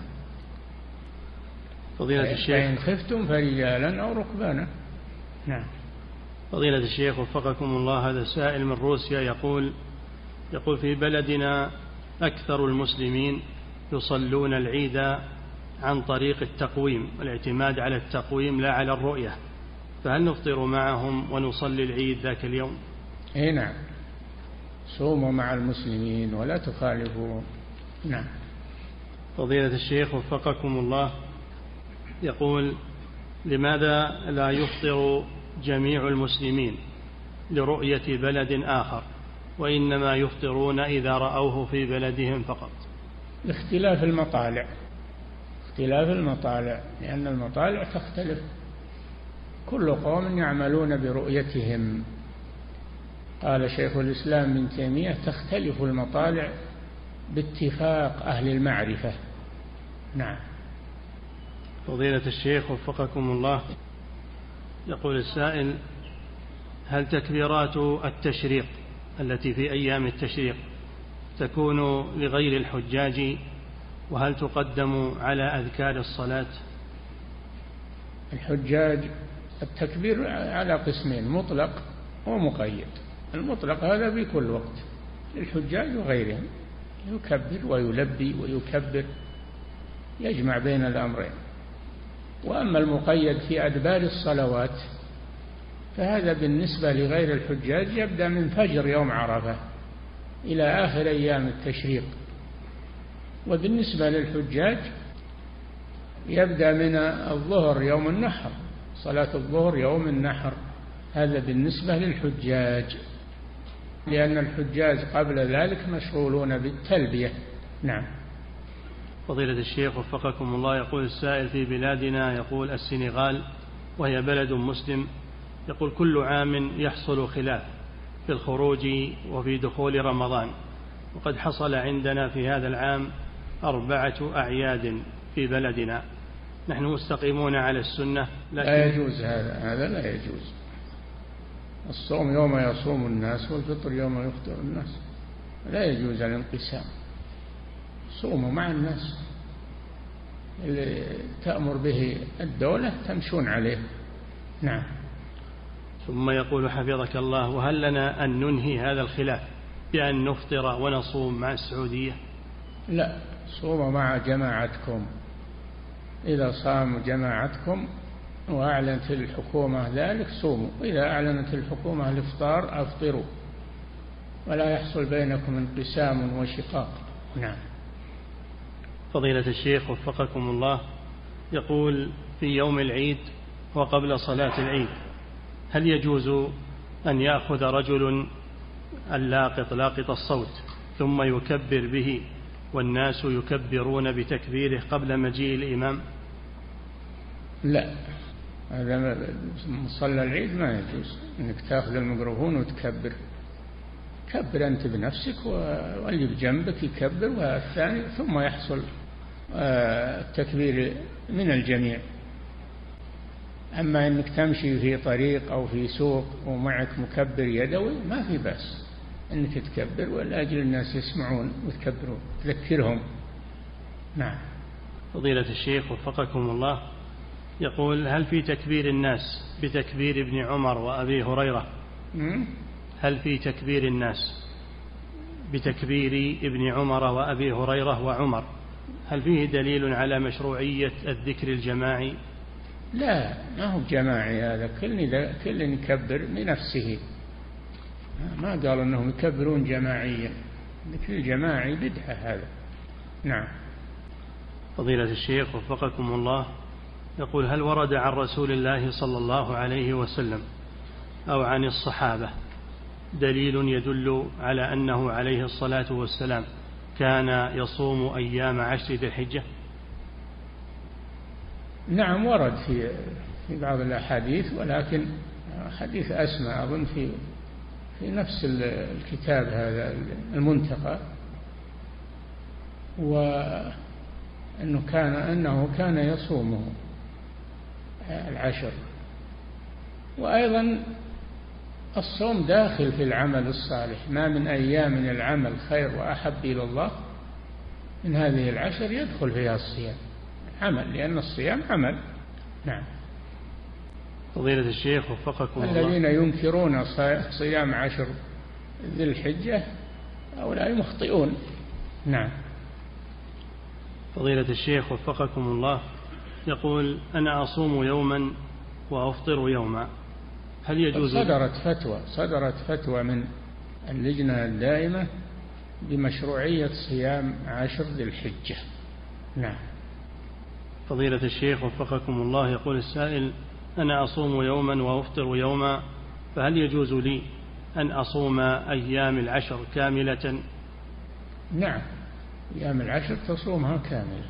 فضيلة الشيخ فإن خفتم فرجالا أو ركبانا. نعم. فضيلة الشيخ وفقكم الله، هذا سائل من روسيا يقول يقول في بلدنا أكثر المسلمين يصلون العيد عن طريق التقويم والاعتماد على التقويم لا على الرؤية، فهل نفطر معهم ونصلي العيد ذاك اليوم؟ اي نعم، صوموا مع المسلمين ولا تخالفوا. نعم. فضيلة الشيخ وفقكم الله يقول لماذا لا يفطر جميع المسلمين لرؤية بلد آخر وإنما يفطرون إذا رأوه في بلدهم فقط؟ لاختلاف المطالع، اختلاف المطالع، لأن المطالع تختلف، كل قوم يعملون برؤيتهم. قال شيخ الإسلام ابن تيمية تختلف المطالع باتفاق أهل المعرفة. نعم. فضيلة الشيخ وفقكم الله يقول السائل هل تكبيرات التشريق التي في أيام التشريق تكون لغير الحجاج، وهل تقدم على أذكار الصلاة؟ الحجاج التكبير على قسمين، مطلق ومقيد. المطلق هذا بكل وقت للحجاج وغيرهم، يكبر ويلبي ويكبر، يجمع بين الأمرين. وأما المقيد في أدبار الصلوات فهذا بالنسبة لغير الحجاج يبدأ من فجر يوم عرفة إلى آخر أيام التشريق، وبالنسبة للحجاج يبدأ من الظهر يوم النحر، صلاة الظهر يوم النحر، هذا بالنسبة للحجاج، لأن الحجاج قبل ذلك مشغولون بالتلبية. نعم. فضيلة الشيخ وفقكم الله يقول السائل في بلادنا، يقول السنغال وهي بلد مسلم، يقول كل عام يحصل خلاف في الخروج وفي دخول رمضان، وقد حصل عندنا في هذا العام أربعة أعياد في بلدنا، نحن مستقيمون على السنة لكن لا يجوز هذا، هذا لا يجوز. الصوم يوم يصوم الناس والفطر يوم يفطر الناس، لا يجوز الانقسام. صوموا مع الناس، اللي تأمر به الدولة تمشون عليه. نعم. ثم يقول حفظك الله وهل لنا أن ننهي هذا الخلاف بأن نفطر ونصوم مع السعودية؟ لا، صوموا مع جماعتكم، إذا صاموا جماعتكم وأعلنت الحكومة ذلك صوموا، وإذا أعلنت الحكومة الإفطار أفطروا، ولا يحصل بينكم انقسام وشقاق. نعم. فضيلة الشيخ وفقكم الله يقول في يوم العيد وقبل صلاة العيد هل يجوز أن يأخذ رجل اللاقط لاقط الصوت ثم يكبر به والناس يكبرون بتكبيره قبل مجيء الإمام؟ لا، هذا مصلى العيد ما يجوز أنك تأخذ الميكروفون وتكبر، كبر أنت بنفسك واللي بجنبك يكبر والثاني، ثم يحصل التكبير من الجميع. أما أنك تمشي في طريق أو في سوق ومعك مكبر يدوي ما في بأس أنك تكبر، ولأجل الناس يسمعون وتكبرون تذكرهم. نعم. فضيلة الشيخ وفقكم الله يقول هل في تكبير الناس بتكبير ابن عمر وأبي هريرة هل في تكبير الناس بتكبير ابن عمر وأبي هريرة وعمر هل فيه دليل على مشروعية الذكر الجماعي؟ لا، ما هو جماعي هذا، كل كل يكبر بنفسه، ما قال أنهم يكبرون جماعيا، الذكر الجماعي بدعة هذا. نعم. فضيلة الشيخ وفقكم الله يقول هل ورد عن رسول الله صلى الله عليه وسلم أو عن الصحابة دليل يدل على أنه عليه الصلاة والسلام كان يصوم أيام عشر ذي الحجة؟ نعم، ورد في في بعض الأحاديث، ولكن حديث أسماء أظن في في نفس الكتاب هذا المنتقى، وأنه كان أنه كان يصومه العشر. وأيضا الصوم داخل في العمل الصالح، ما من أيام العمل خير وأحب إلى الله من هذه العشر يدخل فيها الصيام عمل، لأن الصيام عمل. نعم. فضيلة الشيخ وفقكم الله، الذين ينكرون صيام عشر ذي الحجة هؤلاء مخطئون. نعم. فضيلة الشيخ وفقكم الله، يقول أنا أصوم يوما وأفطر يوما، هل يجوز؟ صدرت فتوى صدرت فتوى من اللجنة الدائمة بمشروعية صيام عشر ذي الحجة. نعم. فضيلة الشيخ وفقكم الله، يقول السائل أنا أصوم يوما وأفطر يوما، فهل يجوز لي أن أصوم أيام العشر كاملة؟ نعم، أيام العشر تصومها كاملة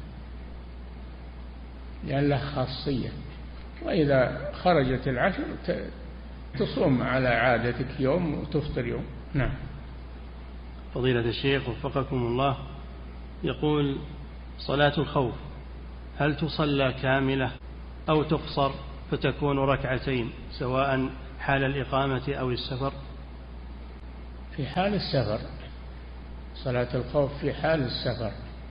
لأن لها خاصية، وإذا خرجت العشر تصوم على عادتك يوم وتفطر يوم. نعم. فضيلة الشيخ وفقكم الله، يقول صلاة الخوف هل تصلى كاملة أو تقصر فتكون ركعتين سواء حال الإقامة أو السفر؟ في حال السفر، صلاة الخوف في حال السفر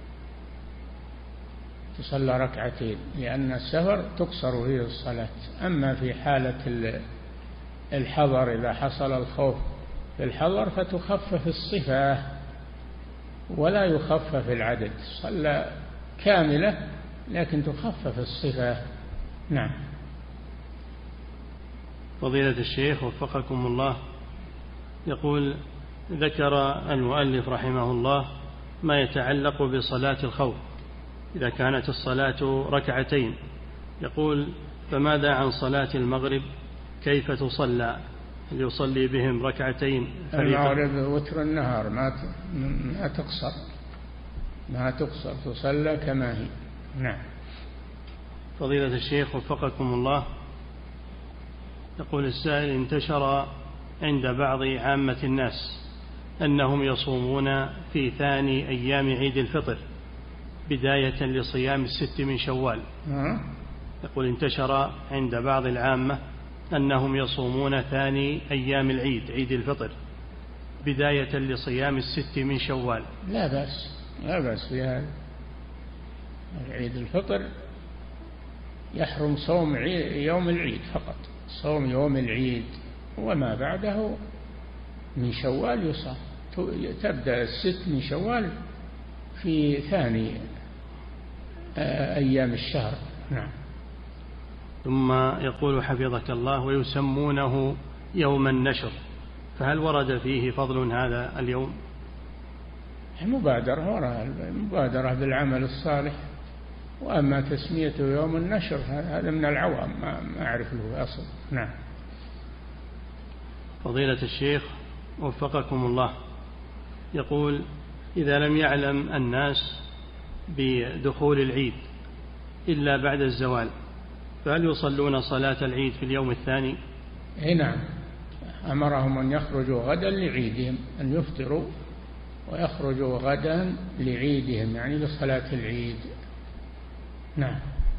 تصلى ركعتين، لأن السفر تقصر فيه الصلاة. أما في حالة الحضر إذا حصل الخوف في الحضر فتخفف الصفة ولا يخفف العدد، صلى كاملة لكن تخفف الصفة. نعم. فضيلة الشيخ وفقكم الله، يقول ذكر المؤلف رحمه الله ما يتعلق بصلاة الخوف إذا كانت الصلاة ركعتين، يقول فماذا عن صلاة المغرب كيف تصلى؟ هل يصلي بهم ركعتين؟ المغرب وتر النهار ما ما تقصر ما تقصر تصلى كما هي. نعم. فضيلة الشيخ وفقكم الله، يقول السائل انتشر عند بعض عامة الناس أنهم يصومون في ثاني أيام عيد الفطر بداية لصيام الست من شوال. يقول انتشر عند بعض العامة أنهم يصومون ثاني أيام العيد عيد الفطر بداية لصيام الست من شوال. لا بأس لا بأس في هذا. عيد الفطر يحرم صوم يوم العيد فقط، صوم يوم العيد وما بعده من شوال يصام. تبدأ الست من شوال في ثاني أيام الشهر. نعم. ثم يقول حفظك الله ويسمونه يوم النشر، فهل ورد فيه فضل هذا اليوم؟ المبادرة وراء المبادرة بالعمل الصالح، وأما تسميته يوم النشر هذا من العوام ما أعرف له أصل. نعم. فضيلة الشيخ وفقكم الله، يقول إذا لم يعلم الناس بدخول العيد إلا بعد الزوال فهل يصلون صلاة العيد في اليوم الثاني؟ اي نعم، أمرهم أن يخرجوا غدا لعيدهم، أن يفطروا ويخرجوا غدا لعيدهم يعني لصلاة العيد. نعم.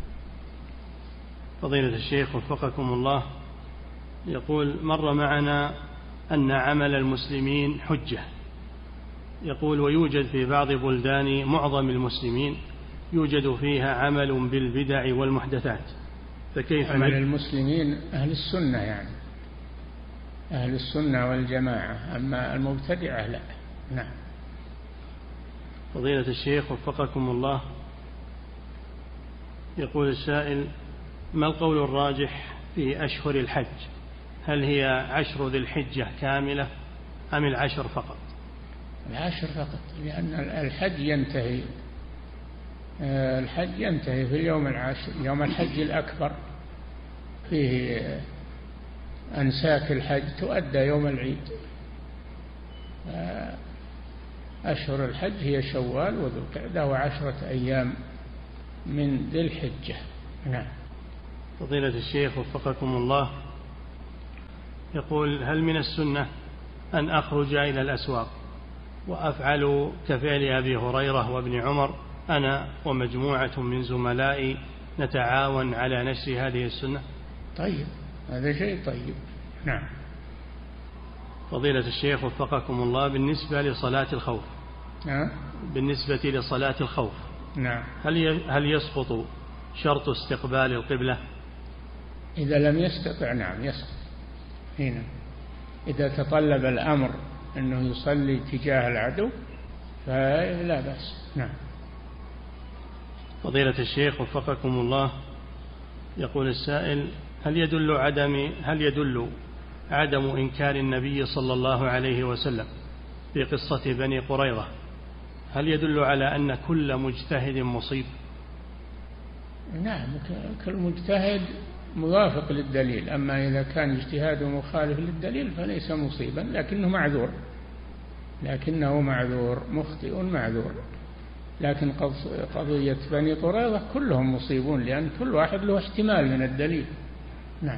فضيلة الشيخ وفقكم الله، يقول مر معنا أن عمل المسلمين حجة، يقول ويوجد في بعض بلدان معظم المسلمين يوجد فيها عمل بالبدع والمحدثات، فكيف عمل المسلمين أهل السنة يعني أهل السنة والجماعة، أما المبتدعة لا. نعم. فضيلة الشيخ وفقكم الله، يقول السائل ما القول الراجح في أشهر الحج؟ هل هي عشر ذي الحجة كاملة أم العشر فقط؟ العشر فقط، لأن الحج ينتهي الحج ينتهي في اليوم العاشر، يوم الحج الأكبر فيه أنساك الحج تؤدى يوم العيد. أشهر الحج هي شوال وذو القعدة وعشرة أيام من ذي الحجة. نعم. فضيلة الشيخ وفقكم الله، يقول هل من السنة أن أخرج إلى الأسواق وأفعل كفعل أبي هريرة وابن عمر أنا ومجموعة من زملائي نتعاون على نشر هذه السنة؟ طيب، هذا شيء طيب. نعم. فضيلة الشيخ وفقكم الله، بالنسبة لصلاة الخوف أه؟ بالنسبة لصلاة الخوف نعم، هل هل يسقط شرط استقبال القبلة؟ إذا لم يستطع نعم يسقط هنا، إذا تطلب الأمر أنه يصلي تجاه العدو فلا بأس. نعم. فضيلة الشيخ وفقكم الله، يقول السائل: هل يدل عدم هل يدل عدم إنكار النبي صلى الله عليه وسلم في قصة بني قريظة هل يدل على أن كل مجتهد مصيب؟ نعم، كل مجتهد موافق للدليل، أما إذا كان اجتهاده مخالف للدليل فليس مصيبا، لكنه معذور لكنه معذور مخطئ معذور. لكن قضية بني قريظة كلهم مصيبون، لأن كل واحد له احتمال من الدليل. نعم.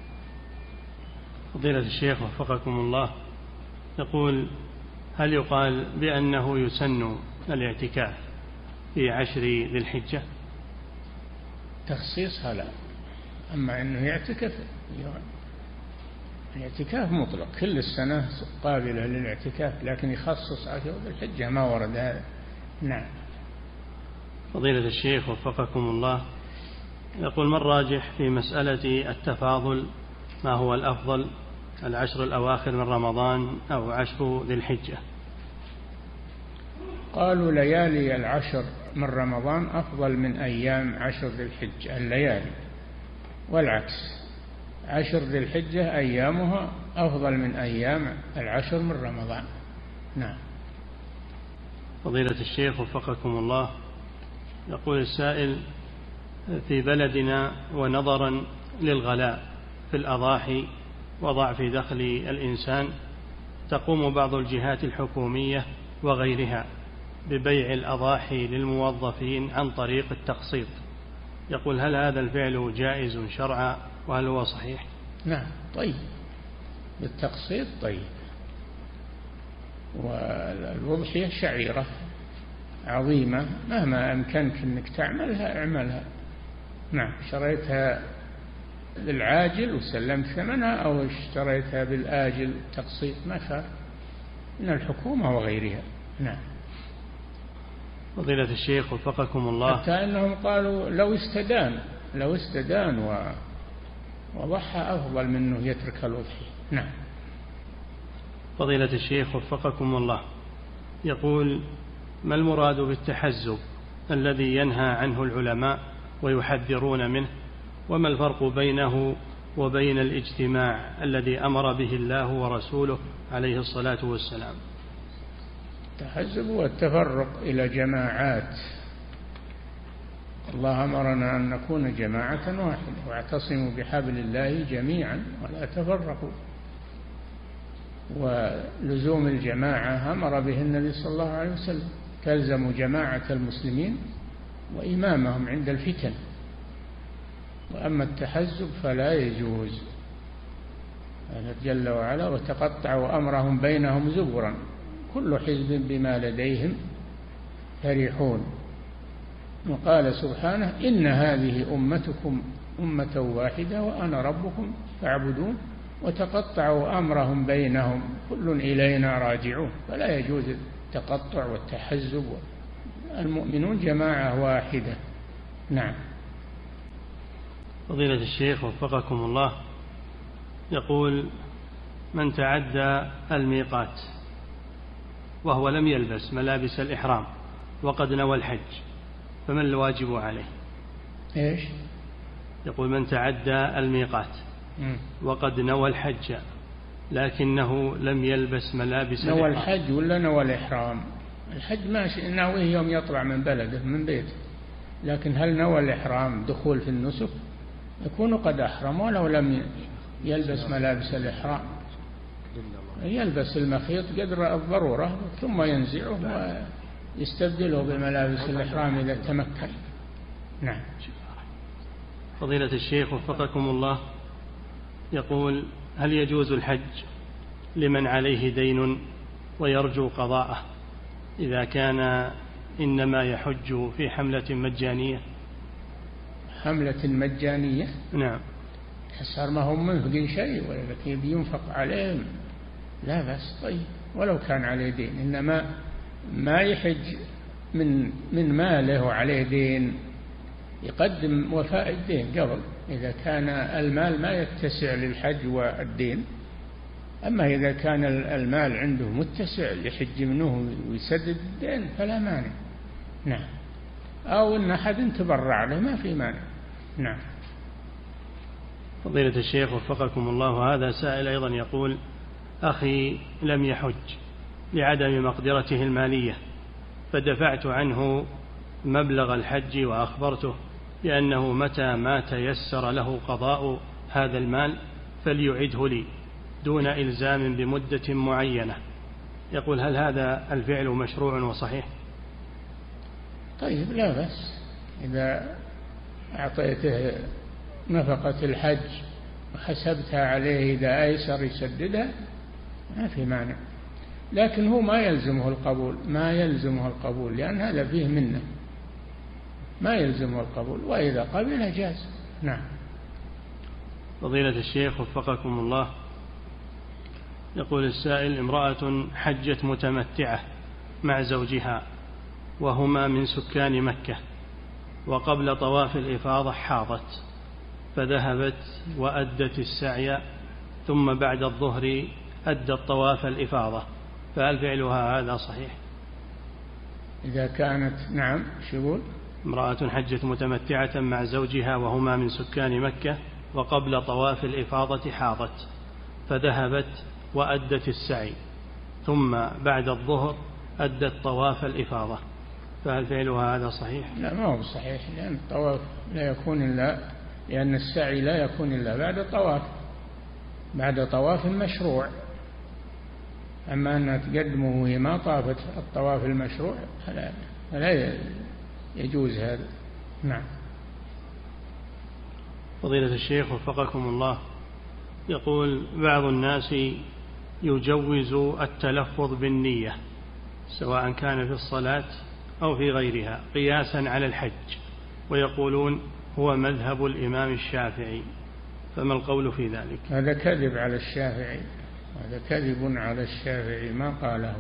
فضيلة الشيخ وفقكم الله، يقول: هل يقال بأنه يسن الاعتكاف في عشر ذي الحجة؟ تخصيصها لا، أما أنه يعتكف، الاعتكاف مطلق كل السنة قابلة للاعتكاف، لكن يخصص عشر ذي الحجة ما ورد هذا. نعم. فضيلة الشيخ وفقكم الله، يقول: ما الراجح في مسألة التفاضل؟ ما هو الأفضل، العشر الأواخر من رمضان أو عشر ذي الحجة؟ قالوا ليالي العشر من رمضان أفضل من أيام عشر ذي الحجة الليالي، والعكس، عشر ذي الحجة أيامها أفضل من أيام العشر من رمضان. نعم. فضيلة الشيخ وفقكم الله، يقول السائل: في بلدنا ونظرا للغلاء في الأضاحي وضعف دخل الإنسان تقوم بعض الجهات الحكومية وغيرها ببيع الأضاحي للموظفين عن طريق التقسيط. يقول: هل هذا الفعل جائز شرعا وهل هو صحيح؟ نعم طيب، بالتقسيط طيب. والأضحية شعيرة عظيمة، مهما أمكنك أنك تعملها اعملها. نعم. شريتها بالعاجل وسلمت ثمنها أو اشتريتها بالآجل تقسيط ما فعل من الحكومة وغيرها. نعم. فضيلة الشيخ وفقكم الله، حتى أنهم قالوا لو استدان لو استدان و... وضحى أفضل منه يترك الأضحية. نعم. فضيلة الشيخ وفقكم الله، يقول: ما المراد بالتحزب الذي ينهى عنه العلماء ويحذرون منه، وما الفرق بينه وبين الاجتماع الذي أمر به الله ورسوله عليه الصلاة والسلام؟ التحزب والتفرق إلى جماعات. الله أمرنا أن نكون جماعة واحدة، واعتصموا بحبل الله جميعا ولا تفرقوا. ولزوم الجماعة أمر به النبي صلى الله عليه وسلم: تلزم جماعة المسلمين وإمامهم عند الفتن. وأما التحزب فلا يجوز. قال جل وعلا: وتقطعوا أمرهم بينهم زبرا كل حزب بما لديهم فرحون. وقال سبحانه: إن هذه أمتكم أمة واحدة وأنا ربكم فاعبدون وتقطعوا أمرهم بينهم كل إلينا راجعون. فلا يجوز التقطع والتحزب، المؤمنون جماعة واحدة. نعم. فضيلة الشيخ وفقكم الله، يقول: من تعدى الميقات وهو لم يلبس ملابس الإحرام وقد نوى الحج فما الواجب عليه؟ إيش؟ يقول: من تعدى الميقات وقد نوى الحج لكنه لم يلبس ملابس نوى الإحرام. الحج ولا نوى الإحرام؟ الحج ماشي ناويه يوم يطلع من بلده من بيته، لكن هل نوى الإحرام دخول في النسك؟ يكون قد أحرم ولو لم يلبس ملابس الإحرام، يلبس المخيط قدر الضرورة ثم ينزعه ويستبدله بملابس الإحرام إذا تمكن. نعم. فضيلة الشيخ وفقكم الله، يقول: هل يجوز الحج لمن عليه دين ويرجو قضاءه إذا كان إنما يحج في حملة مجانية؟ حملة مجانية؟ نعم. صار ما هم منفقين شيء ولكن بينفق عليهم. لا بس طيب ولو كان عليه دين، إنما ما يحج من من ماله وعليه دين، يقدم وفاء الدين قبل إذا كان المال ما يتسع للحج والدين. أما إذا كان المال عنده متسع يحج منه ويسدد الدين فلا مانع. نعم. أو إن أحد تبرع له ما في مانع. نعم. فضيلة الشيخ وفقكم الله، هذا سائل أيضا يقول: أخي لم يحج لعدم مقدرته المالية، فدفعت عنه مبلغ الحج وأخبرته بأنه متى ما تيسر له قضاء هذا المال فليعده لي دون إلزام بمدة معينة. يقول: هل هذا الفعل مشروع وصحيح؟ طيب لا بس، إذا أعطيته نفقة الحج وحسبتها عليه إذا أيسر يسددها ما في مانع، لكن هو ما يلزمه القبول، ما يلزمه القبول لأن هذا فيه منه، ما يلزمه القبول، وإذا قبل جاز. نعم. فضيلة الشيخ وفقكم الله، يقول السائل: امرأة حجت متمتعة مع زوجها وهما من سكان مكة، وقبل طواف الإفاضة حاضت فذهبت وأدت السعي، ثم بعد الظهر أدت طواف الإفاضة، فهل فعلها هذا صحيح؟ إذا كانت نعم. شو يقول؟ امرأة حجت متمتعة مع زوجها وهما من سكان مكة، وقبل طواف الإفاضة حاضت فذهبت وأدت السعي، ثم بعد الظهر أدت طواف الإفاضة، فهل فعلها هذا صحيح؟ لا ما هو صحيح، لأن الطواف لا يكون إلا لأن السعي لا يكون إلا بعد الطواف، بعد طواف مشروع. أما أنها تقدمه وهي ما طافت الطواف المشروع فلا, فلا يجوز هذا. نعم. فضيلة الشيخ وفقكم الله، يقول: بعض الناس يجوز التلفظ بالنية سواء كان في الصلاة أو في غيرها قياسا على الحج، ويقولون هو مذهب الإمام الشافعي، فما القول في ذلك؟ هذا كذب على الشافعي، هذا كذب على الشافعي ما قاله.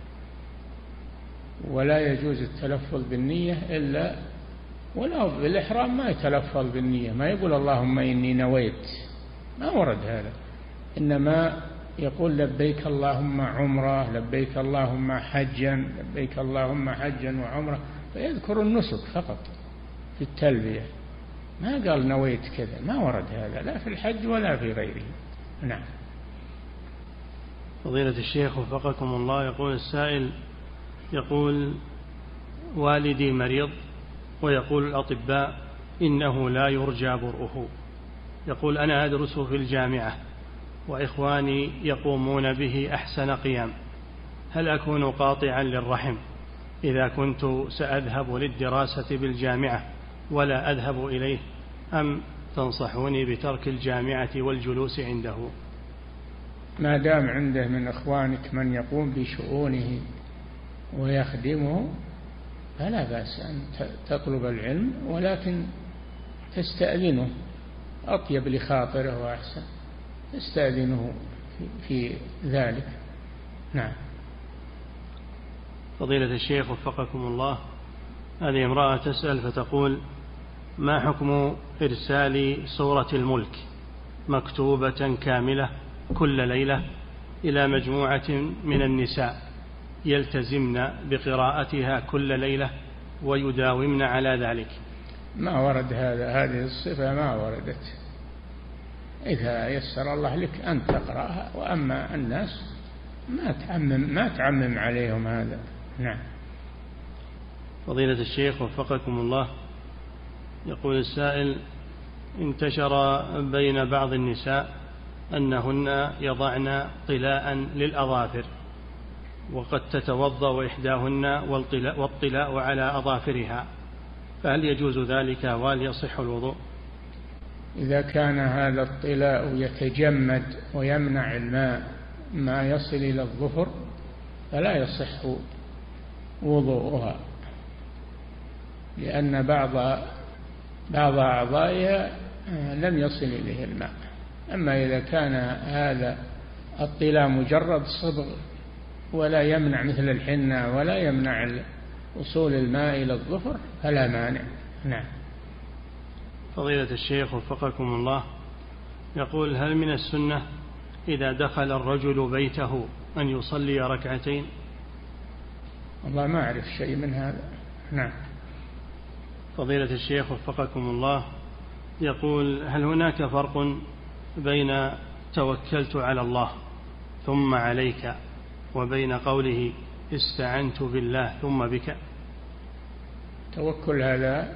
ولا يجوز التلفظ بالنية إلا ولو بالإحرام ما يتلفظ بالنية، ما يقول اللهم إني نويت، ما ورد هذا، إنما يقول لبيك اللهم عمرة، لبيك اللهم حجا، لبيك اللهم حجا وعمرة، فيذكر النسك فقط في التلبية، ما قال نويت كذا، ما ورد هذا لا في الحج ولا في غيره. نعم. فضيلة الشيخ وفقكم الله، يقول السائل: يقول والدي مريض ويقول الأطباء إنه لا يرجى برؤه، يقول أنا أدرس في الجامعة وإخواني يقومون به أحسن قيام، هل أكون قاطعا للرحم إذا كنت سأذهب للدراسة بالجامعة ولا أذهب إليه، أم تنصحوني بترك الجامعة والجلوس عنده؟ ما دام عنده من إخوانك من يقوم بشؤونه ويخدمه فلا بأس أن تطلب العلم، ولكن تستأذنه، أطيب لخاطره وأحسن، تستأذنه في ذلك. نعم. فضيلة الشيخ وفقكم الله، هذه امرأة تسأل فتقول: ما حكم إرسال سورة الملك مكتوبة كاملة كل ليلة إلى مجموعة من النساء يلتزمن بقراءتها كل ليلة ويداومن على ذلك؟ ما ورد هذا، هذه الصفة ما وردت. إذا يسر الله لك أن تقرأها، وأما الناس ما تعمم ما تعمم عليهم هذا. نعم. فضيلة الشيخ وفقكم الله، يقول السائل: انتشر بين بعض النساء أنهن يضعن طلاء للأظافر، وقد تتوضأ إحداهن والطلاء على أظافرها، فهل يجوز ذلك وهل يصح الوضوء؟ إذا كان هذا الطلاء يتجمد ويمنع الماء ما يصل إلى الظفر فلا يصح وضوءها، لأن بعض بعض أعضائها لم يصل إليه الماء. أما إذا كان هذا الطلاء مجرد صبغ ولا يمنع مثل الحنة ولا يمنع وصول الماء إلى الظفر فلا مانع. نعم. فضيلة الشيخ وفقكم الله، يقول: هل من السنة إذا دخل الرجل بيته أن يصلي ركعتين؟ والله ما أعرف شيء من هذا. نعم. فضيلة الشيخ وفقكم الله، يقول: هل هناك فرق بين توكلت على الله ثم عليك وبين قوله استعنت بالله ثم بك؟ توكل هذا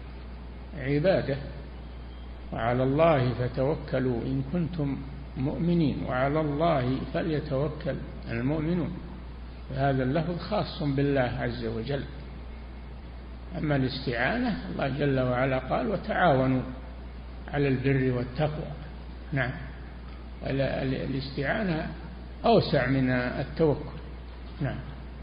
عبادة، وعلى الله فتوكلوا إن كنتم مؤمنين، وعلى الله فليتوكل المؤمنون. هذا اللفظ خاص بالله عز وجل. أما الاستعانة الله جل وعلا قال: وتعاونوا على البر والتقوى. نعم. الاستعانة أوسع من التوكل. نعم.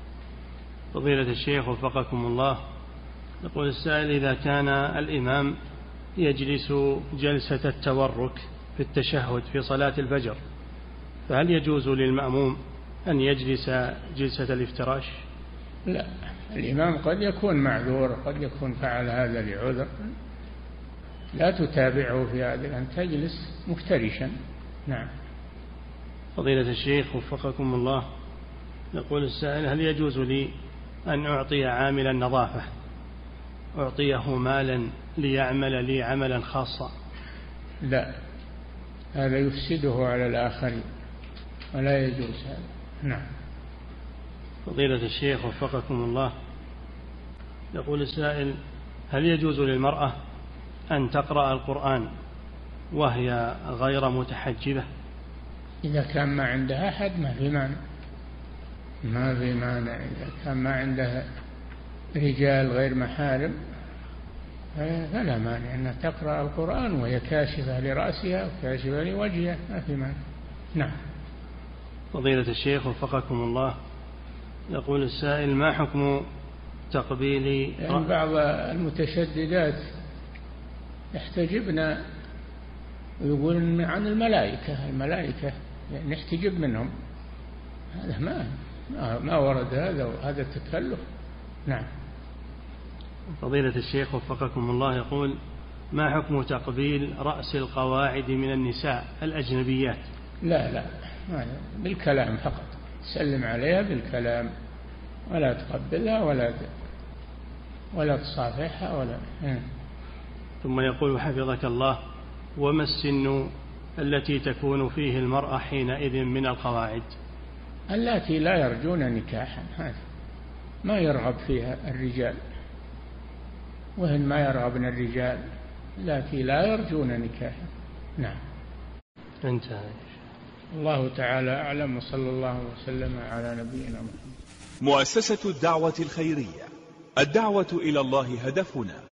فضيلة الشيخ وفقكم الله، يقول السائل: إذا كان الإمام يجلس جلسة التورك في التشهد في صلاة الفجر، فهل يجوز للمأموم أن يجلس جلسة الافتراش؟ لا، الإمام قد يكون معذور، قد يكون فعل هذا لعذر، لا تتابعه في هذا، أن تجلس مفترشا. نعم. فضيلة الشيخ وفقكم الله، يقول السائل: هل يجوز لي أن أعطي عامل النظافة أعطيه مالا ليعمل لي عملا خاصا؟ لا، هذا يفسده على الآخرين ولا يجوز هذا. نعم. فضيلة الشيخ وفقكم الله، يقول السائل: هل يجوز للمرأة أن تقرأ القرآن وهي غير متحجبة؟ إذا كان ما عندها أحد ما في مانع، ما في مانع. إذا كان ما عندها رجال غير محارم فلا مانع أنها تقرأ القرآن وهي كاشفة لرأسها وكاشفة لوجهها، ما في مانع. نعم. فضيلة الشيخ وفقكم الله، يقول السائل: ما حكم تقبيل يعني بعض المتشددات يحتجبن ويقولون عن الملائكة الملائكة يعني نحتجب منهم، هذا ما ما ورد هذا، وهذا التكلف. نعم. فضيلة الشيخ وفقكم الله، يقول: ما حكم تقبيل رأس القواعد من النساء الأجنبيات؟ لا لا، بالكلام فقط، سلم عليها بالكلام ولا تقبلها ولا ولا تصافحها ولا. ثم يقول حفظك الله: وما السن التي تكون فيه المرأة حينئذ من القواعد؟ التي لا يرجون نكاحا، هذا ما يرغب فيها الرجال، وهن ما يرغبن الرجال التي لا يرجون نكاحا. نعم. انتهى. الله تعالى أعلم، وصلى الله وسلم على نبينا محمد. مؤسسة الدعوة الخيرية، الدعوة إلى الله هدفنا.